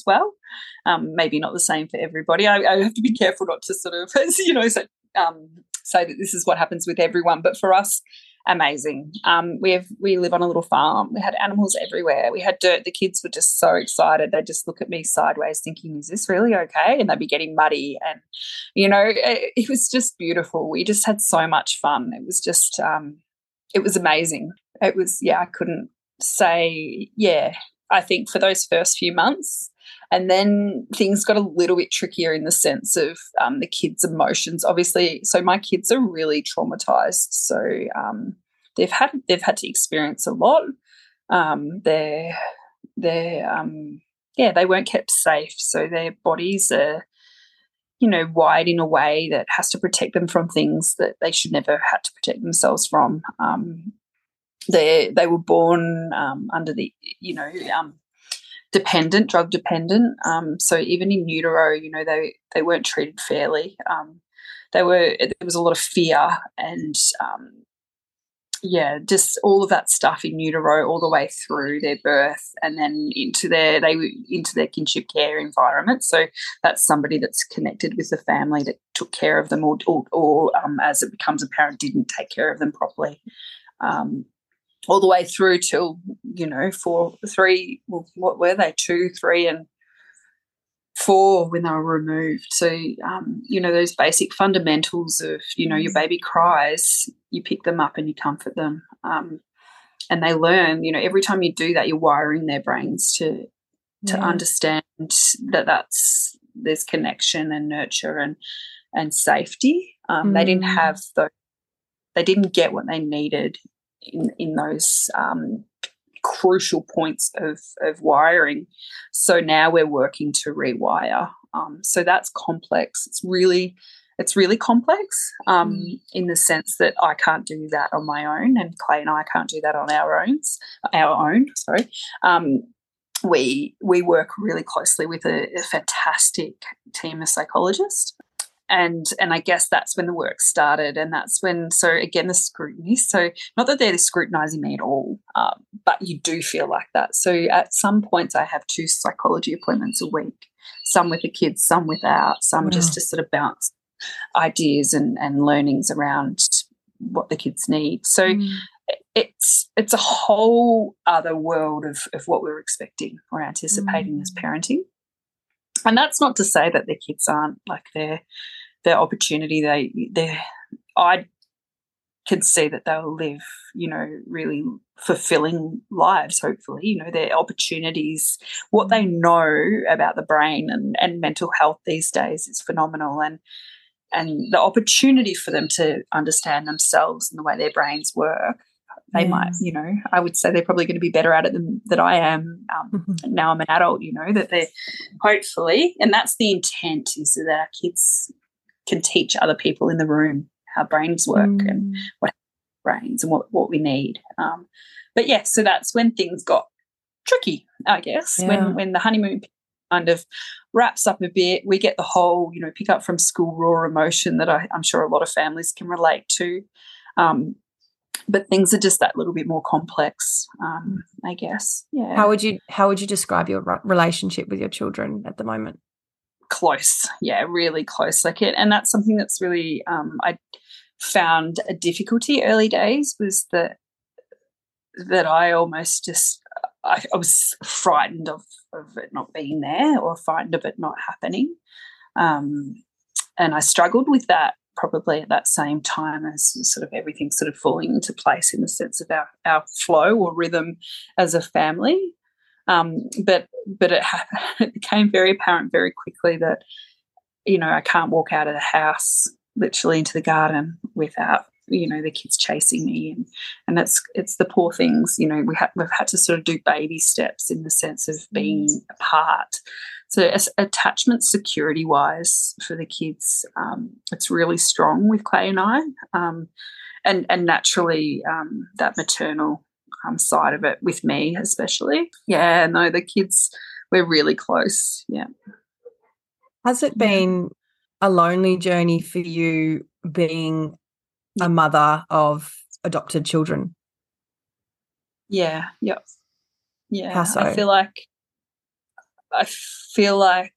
Speaker 2: Maybe not the same for everybody. I have to be careful not to sort of, say that this is what happens with everyone. But for us, amazing. We live on a little farm. We had animals everywhere. We had dirt. The kids were just so excited. They'd just look at me sideways thinking, is this really okay? And they'd be getting muddy. And, it was just beautiful. We just had so much fun. It was just, it was amazing. It was, I couldn't say, I think for those first few months. And then things got a little bit trickier in the sense of the kids' emotions. Obviously, so my kids are really traumatized. So they've had to experience a lot. They weren't kept safe. So their bodies are, wired in a way that has to protect them from things that they should never have had to protect themselves from. They were born under the, drug dependent. So even in utero, they weren't treated fairly. There was a lot of fear and just all of that stuff in utero all the way through their birth and then into their kinship care environment. So that's somebody that's connected with the family that took care of them or as it becomes apparent, didn't take care of them properly. All the way through till, what were they, 2, 3 and 4 when they were removed. So, those basic fundamentals of, your baby cries, you pick them up and you comfort them. And they learn, every time you do that, you're wiring their brains to understand that there's connection and nurture and safety. They didn't have they didn't get what they needed in those crucial points of wiring. So now we're working to rewire. So that's complex. It's really complex in the sense that I can't do that on my own, and Clay and I can't do that on our own. We work really closely with a fantastic team of psychologists. And I guess that's when the work started, and that's when, so again, the scrutiny. So not that they're scrutinising me at all, but you do feel like that. So at some points I have 2 psychology appointments a week, some with the kids, some without, some just to sort of bounce ideas and learnings around what the kids need. So it's a whole other world of what we're expecting or anticipating as parenting. And that's not to say that the kids aren't like their opportunity. I can see that they'll live, really fulfilling lives, hopefully, their opportunities, what they know about the brain and mental health these days is phenomenal. And the opportunity for them to understand themselves and the way their brains work, they might, I would say they're probably going to be better at it than I am. Now I'm an adult, that they're hopefully, and that's the intent, is that our kids can teach other people in the room how brains work and what brains and what we need. But yeah, so that's when things got tricky, I guess, when the honeymoon kind of wraps up a bit. We get the whole, pick up from school raw emotion that I'm sure a lot of families can relate to. But things are just that little bit more complex, I guess. Yeah.
Speaker 1: How would you describe your relationship with your children at the moment?
Speaker 2: Close, really close. And that's something that's really I found a difficulty early days, was that I almost just I was frightened of it not being there, or frightened of it not happening, and I struggled with that. Probably at that same time as sort of everything sort of falling into place in the sense of our flow or rhythm as a family. But it became very apparent very quickly that, I can't walk out of the house literally into the garden without, the kids chasing me. And it's the poor things, we've had to sort of do baby steps in the sense of being apart. So attachment security-wise for the kids, it's really strong with Clay and I, and naturally that maternal side of it with me especially. Yeah, no, the kids, we're really close, yeah.
Speaker 1: Has it been a lonely journey for you being a mother of adopted children?
Speaker 2: Yeah.
Speaker 1: How so?
Speaker 2: I feel like I feel like,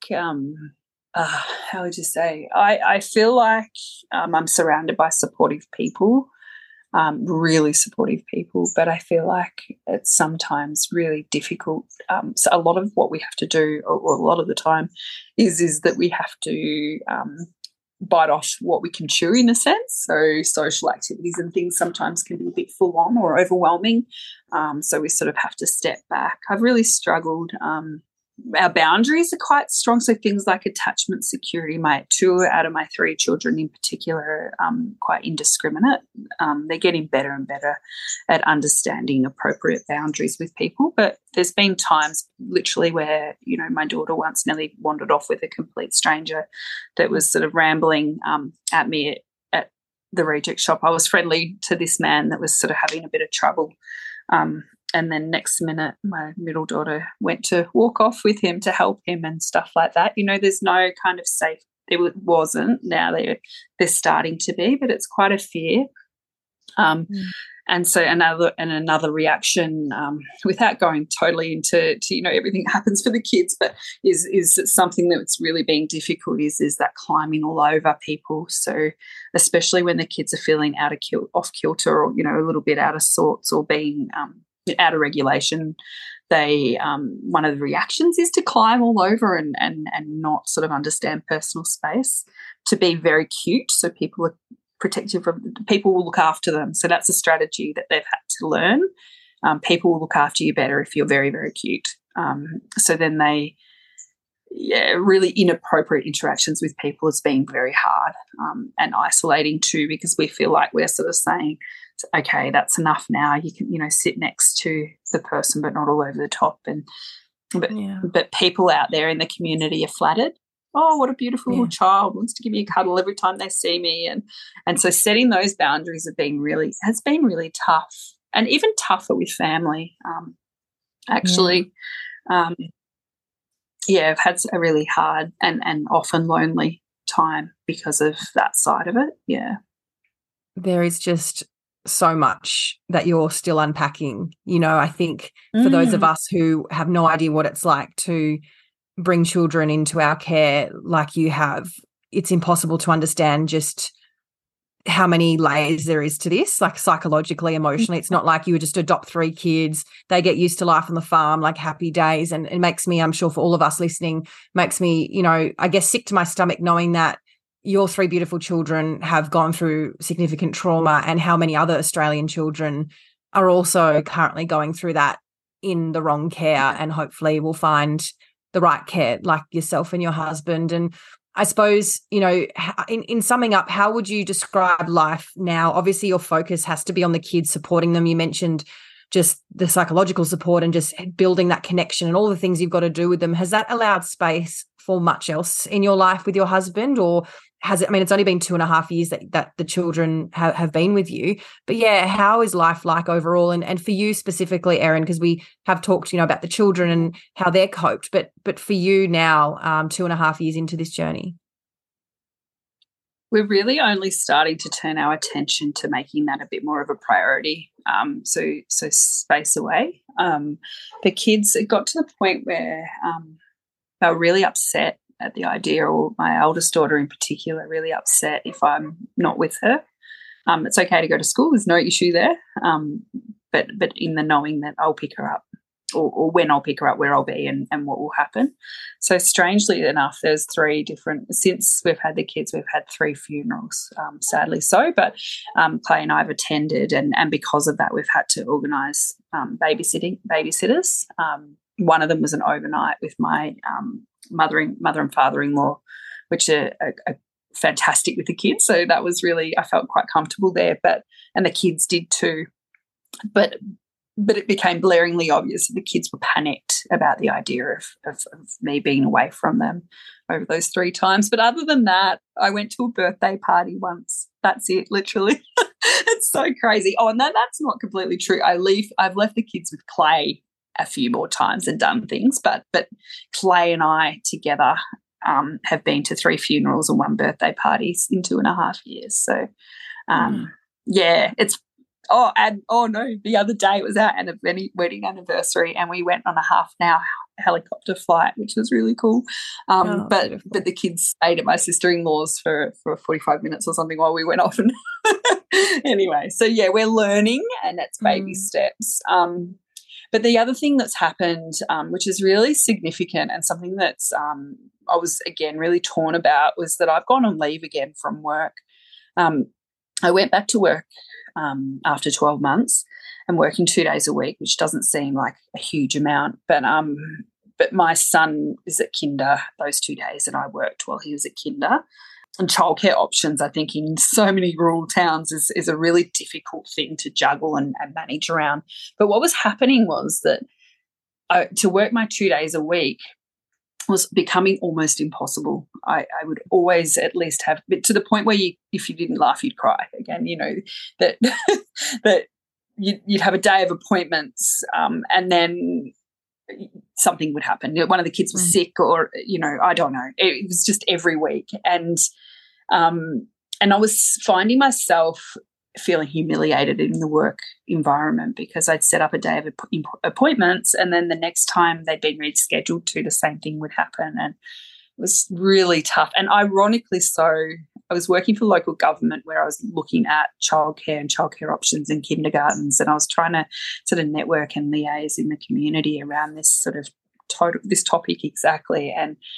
Speaker 2: how would you say? I feel like I'm surrounded by supportive people, really supportive people, but I feel like it's sometimes really difficult. So a lot of what we have to do, or a lot of the time, is that we have to bite off what we can chew, in a sense. So social activities and things sometimes can be a bit full on or overwhelming. So we sort of have to step back. I've really struggled. Our boundaries are quite strong. So things like attachment security, my 2 out of my 3 children in particular are quite indiscriminate. They're getting better and better at understanding appropriate boundaries with people. But there's been times literally where, my daughter once nearly wandered off with a complete stranger that was sort of rambling at me at the reject shop. I was friendly to this man that was sort of having a bit of trouble. And then next minute, my middle daughter went to walk off with him to help him and stuff like that. There's no kind of safe. It wasn't. Now they're starting to be, but it's quite a fear. And so another reaction, without going totally into everything that happens for the kids, but is something that's really being difficult is that climbing all over people. So especially when the kids are feeling off kilter, or a little bit out of sorts, or being out of regulation, they one of the reactions is to climb all over and not sort of understand personal space, to be very cute. So people are protective of people, will look after them. So that's a strategy that they've had to learn. People will look after you better if you're very, very cute. So then really inappropriate interactions with people has been very hard and isolating too, because we feel like we're sort of saying, okay, that's enough now. You can, sit next to the person, but not all over the top. But people out there in the community are flattered. Oh, what a beautiful little child, wants to give me a cuddle every time they see me. And so setting those boundaries has been really tough, and even tougher with family, actually. I've had a really hard and often lonely time because of that side of it. Yeah.
Speaker 1: There is just so much that you're still unpacking. I think for those of us who have no idea what it's like to bring children into our care like you have, it's impossible to understand just how many layers there is to this, like psychologically, emotionally. It's not like you would just adopt 3 kids, they get used to life on the farm, like happy days. And it makes me, I'm sure for all of us listening, makes me, I guess sick to my stomach knowing that your 3 beautiful children have gone through significant trauma, and how many other Australian children are also currently going through that in the wrong care, and hopefully will find the right care, like yourself and your husband. And I suppose, in summing up, how would you describe life now? Obviously, your focus has to be on the kids, supporting them. You mentioned just the psychological support and just building that connection and all the things you've got to do with them. Has that allowed space for much else in your life with your husband, or has it? I mean, it's only been 2.5 years that the children have been with you, but how is life like overall? And for you specifically, Erin, because we have talked, about the children and how they're coped, but for you now, 2.5 years into this journey.
Speaker 2: We're really only starting to turn our attention to making that a bit more of a priority. So space away. The kids, it got to the point where they were really upset at the idea, or my eldest daughter in particular, really upset if I'm not with her. It's okay to go to school, there's no issue there, but in the knowing that I'll pick her up, or when I'll pick her up, where I'll be and what will happen. So strangely enough, there's 3 different, since we've had the kids, we've had 3 funerals, sadly so, but Clay and I have attended, and because of that we've had to organise babysitters. One of them was an overnight with my mother and father-in-law, which are fantastic with the kids. So that was really, I felt quite comfortable there. And the kids did too. But it became blaringly obvious that the kids were panicked about the idea of me being away from them over those 3 times. But other than that, I went to a birthday party once. That's it, literally. It's so crazy. Oh, and that's not completely true. I've left the kids with Clay a few more times and done things, but Clay and I together have been to 3 funerals and 1 birthday party in 2.5 years. So, it's the other day it was our wedding anniversary, and we went on a half-an-hour helicopter flight, which was really cool. But the kids stayed at my sister-in-law's for 45 minutes or something while we went off. And anyway, so yeah, we're learning, and that's baby steps. But the other thing that's happened, which is really significant and something that's I was, again, really torn about, was that I've gone on leave again from work. I went back to work after 12 months and working 2 days a week, which doesn't seem like a huge amount. But my son is at kinder those 2 days, and I worked while he was at kinder. And childcare options, I think, in so many rural towns is a really difficult thing to juggle and manage around. But what was happening was that to work my 2 days a week was becoming almost impossible. I would always at least have, but to the point where if you didn't laugh, you'd cry. Again, that that you'd have a day of appointments, and then something would happen. One of the kids was sick, or I don't know. It was just every week, and I was finding myself feeling humiliated in the work environment because I'd set up a day of appointments, and then the next time they'd been rescheduled to, the same thing would happen, and it was really tough. And ironically so, I was working for local government where I was looking at childcare and childcare options in kindergartens, and I was trying to sort of network and liaise in the community around this sort of this topic exactly.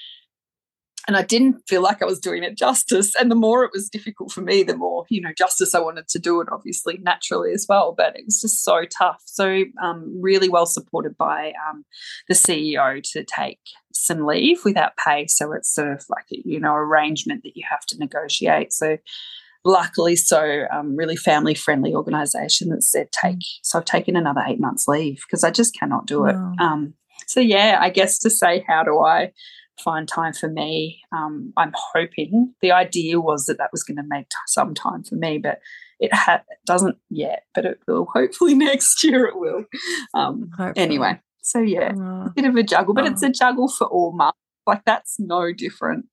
Speaker 2: And I didn't feel like I was doing it justice. And the more it was difficult for me, the more, justice I wanted to do it, obviously, naturally as well. But it was just so tough. So really well supported by the CEO to take some leave without pay. So it's sort of like, arrangement that you have to negotiate. So luckily, really family-friendly organisation that said so I've taken another 8 months leave because I just cannot do it. So, yeah, I guess to say, how do I find time for me? I'm hoping, the idea was that was going to make some time for me, but it doesn't yet, but it will. Hopefully next year it will. Anyway, so yeah, a bit of a juggle, but it's a juggle for all mums. Like, that's no different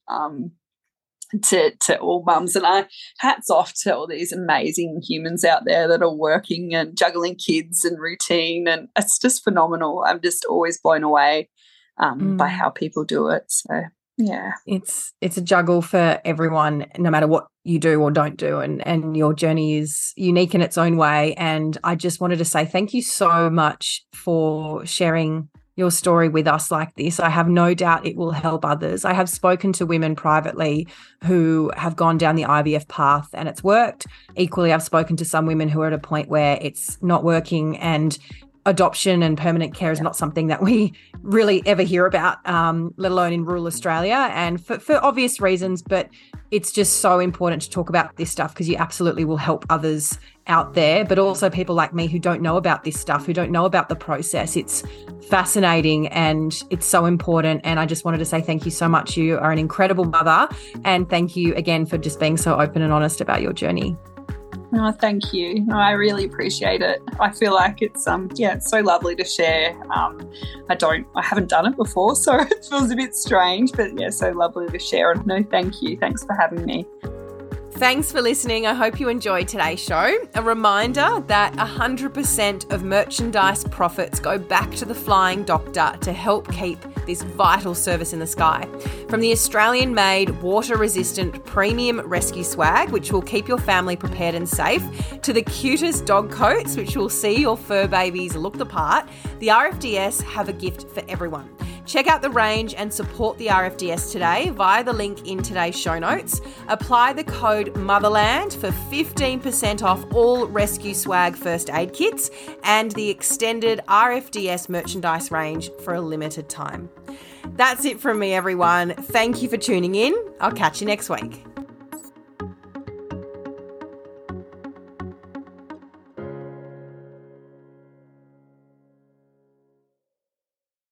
Speaker 2: to all mums. And hats off to all these amazing humans out there that are working and juggling kids and routine, and it's just phenomenal. I'm just always blown away by how people do it. So yeah,
Speaker 1: it's a juggle for everyone, no matter what you do or don't do, and your journey is unique in its own way. And I just wanted to say thank you so much for sharing your story with us like this. I have no doubt it will help others. I have spoken to women privately who have gone down the IVF path and it's worked. Equally, I've spoken to some women who are at a point where it's not working, and adoption and permanent care is not something that we really ever hear about, let alone in rural Australia, and for obvious reasons. But it's just so important to talk about this stuff because you absolutely will help others out there, but also people like me who don't know about this stuff, who don't know about the process. It's fascinating and it's so important. And I just wanted to say thank you so much. You are an incredible mother, and thank you again for just being so open and honest about your journey.
Speaker 2: Oh, thank you. No, I really appreciate it. I feel like it's it's so lovely to share. I haven't done it before, so it feels a bit strange, but yeah, so lovely to share. And no, thank you. Thanks for having me.
Speaker 1: Thanks for listening. I hope you enjoyed today's show. A reminder that 100% of merchandise profits go back to the Flying Doctor to help keep this vital service in the sky. From the Australian-made, water-resistant premium rescue swag, which will keep your family prepared and safe, to the cutest dog coats, which will see your fur babies look the part, the RFDS have a gift for everyone. Check out the range and support the RFDS today via the link in today's show notes. Apply the code MOTHERLAND for 15% off all rescue swag first aid kits and the extended RFDS merchandise range for a limited time. That's it from me, everyone. Thank you for tuning in. I'll catch you next week.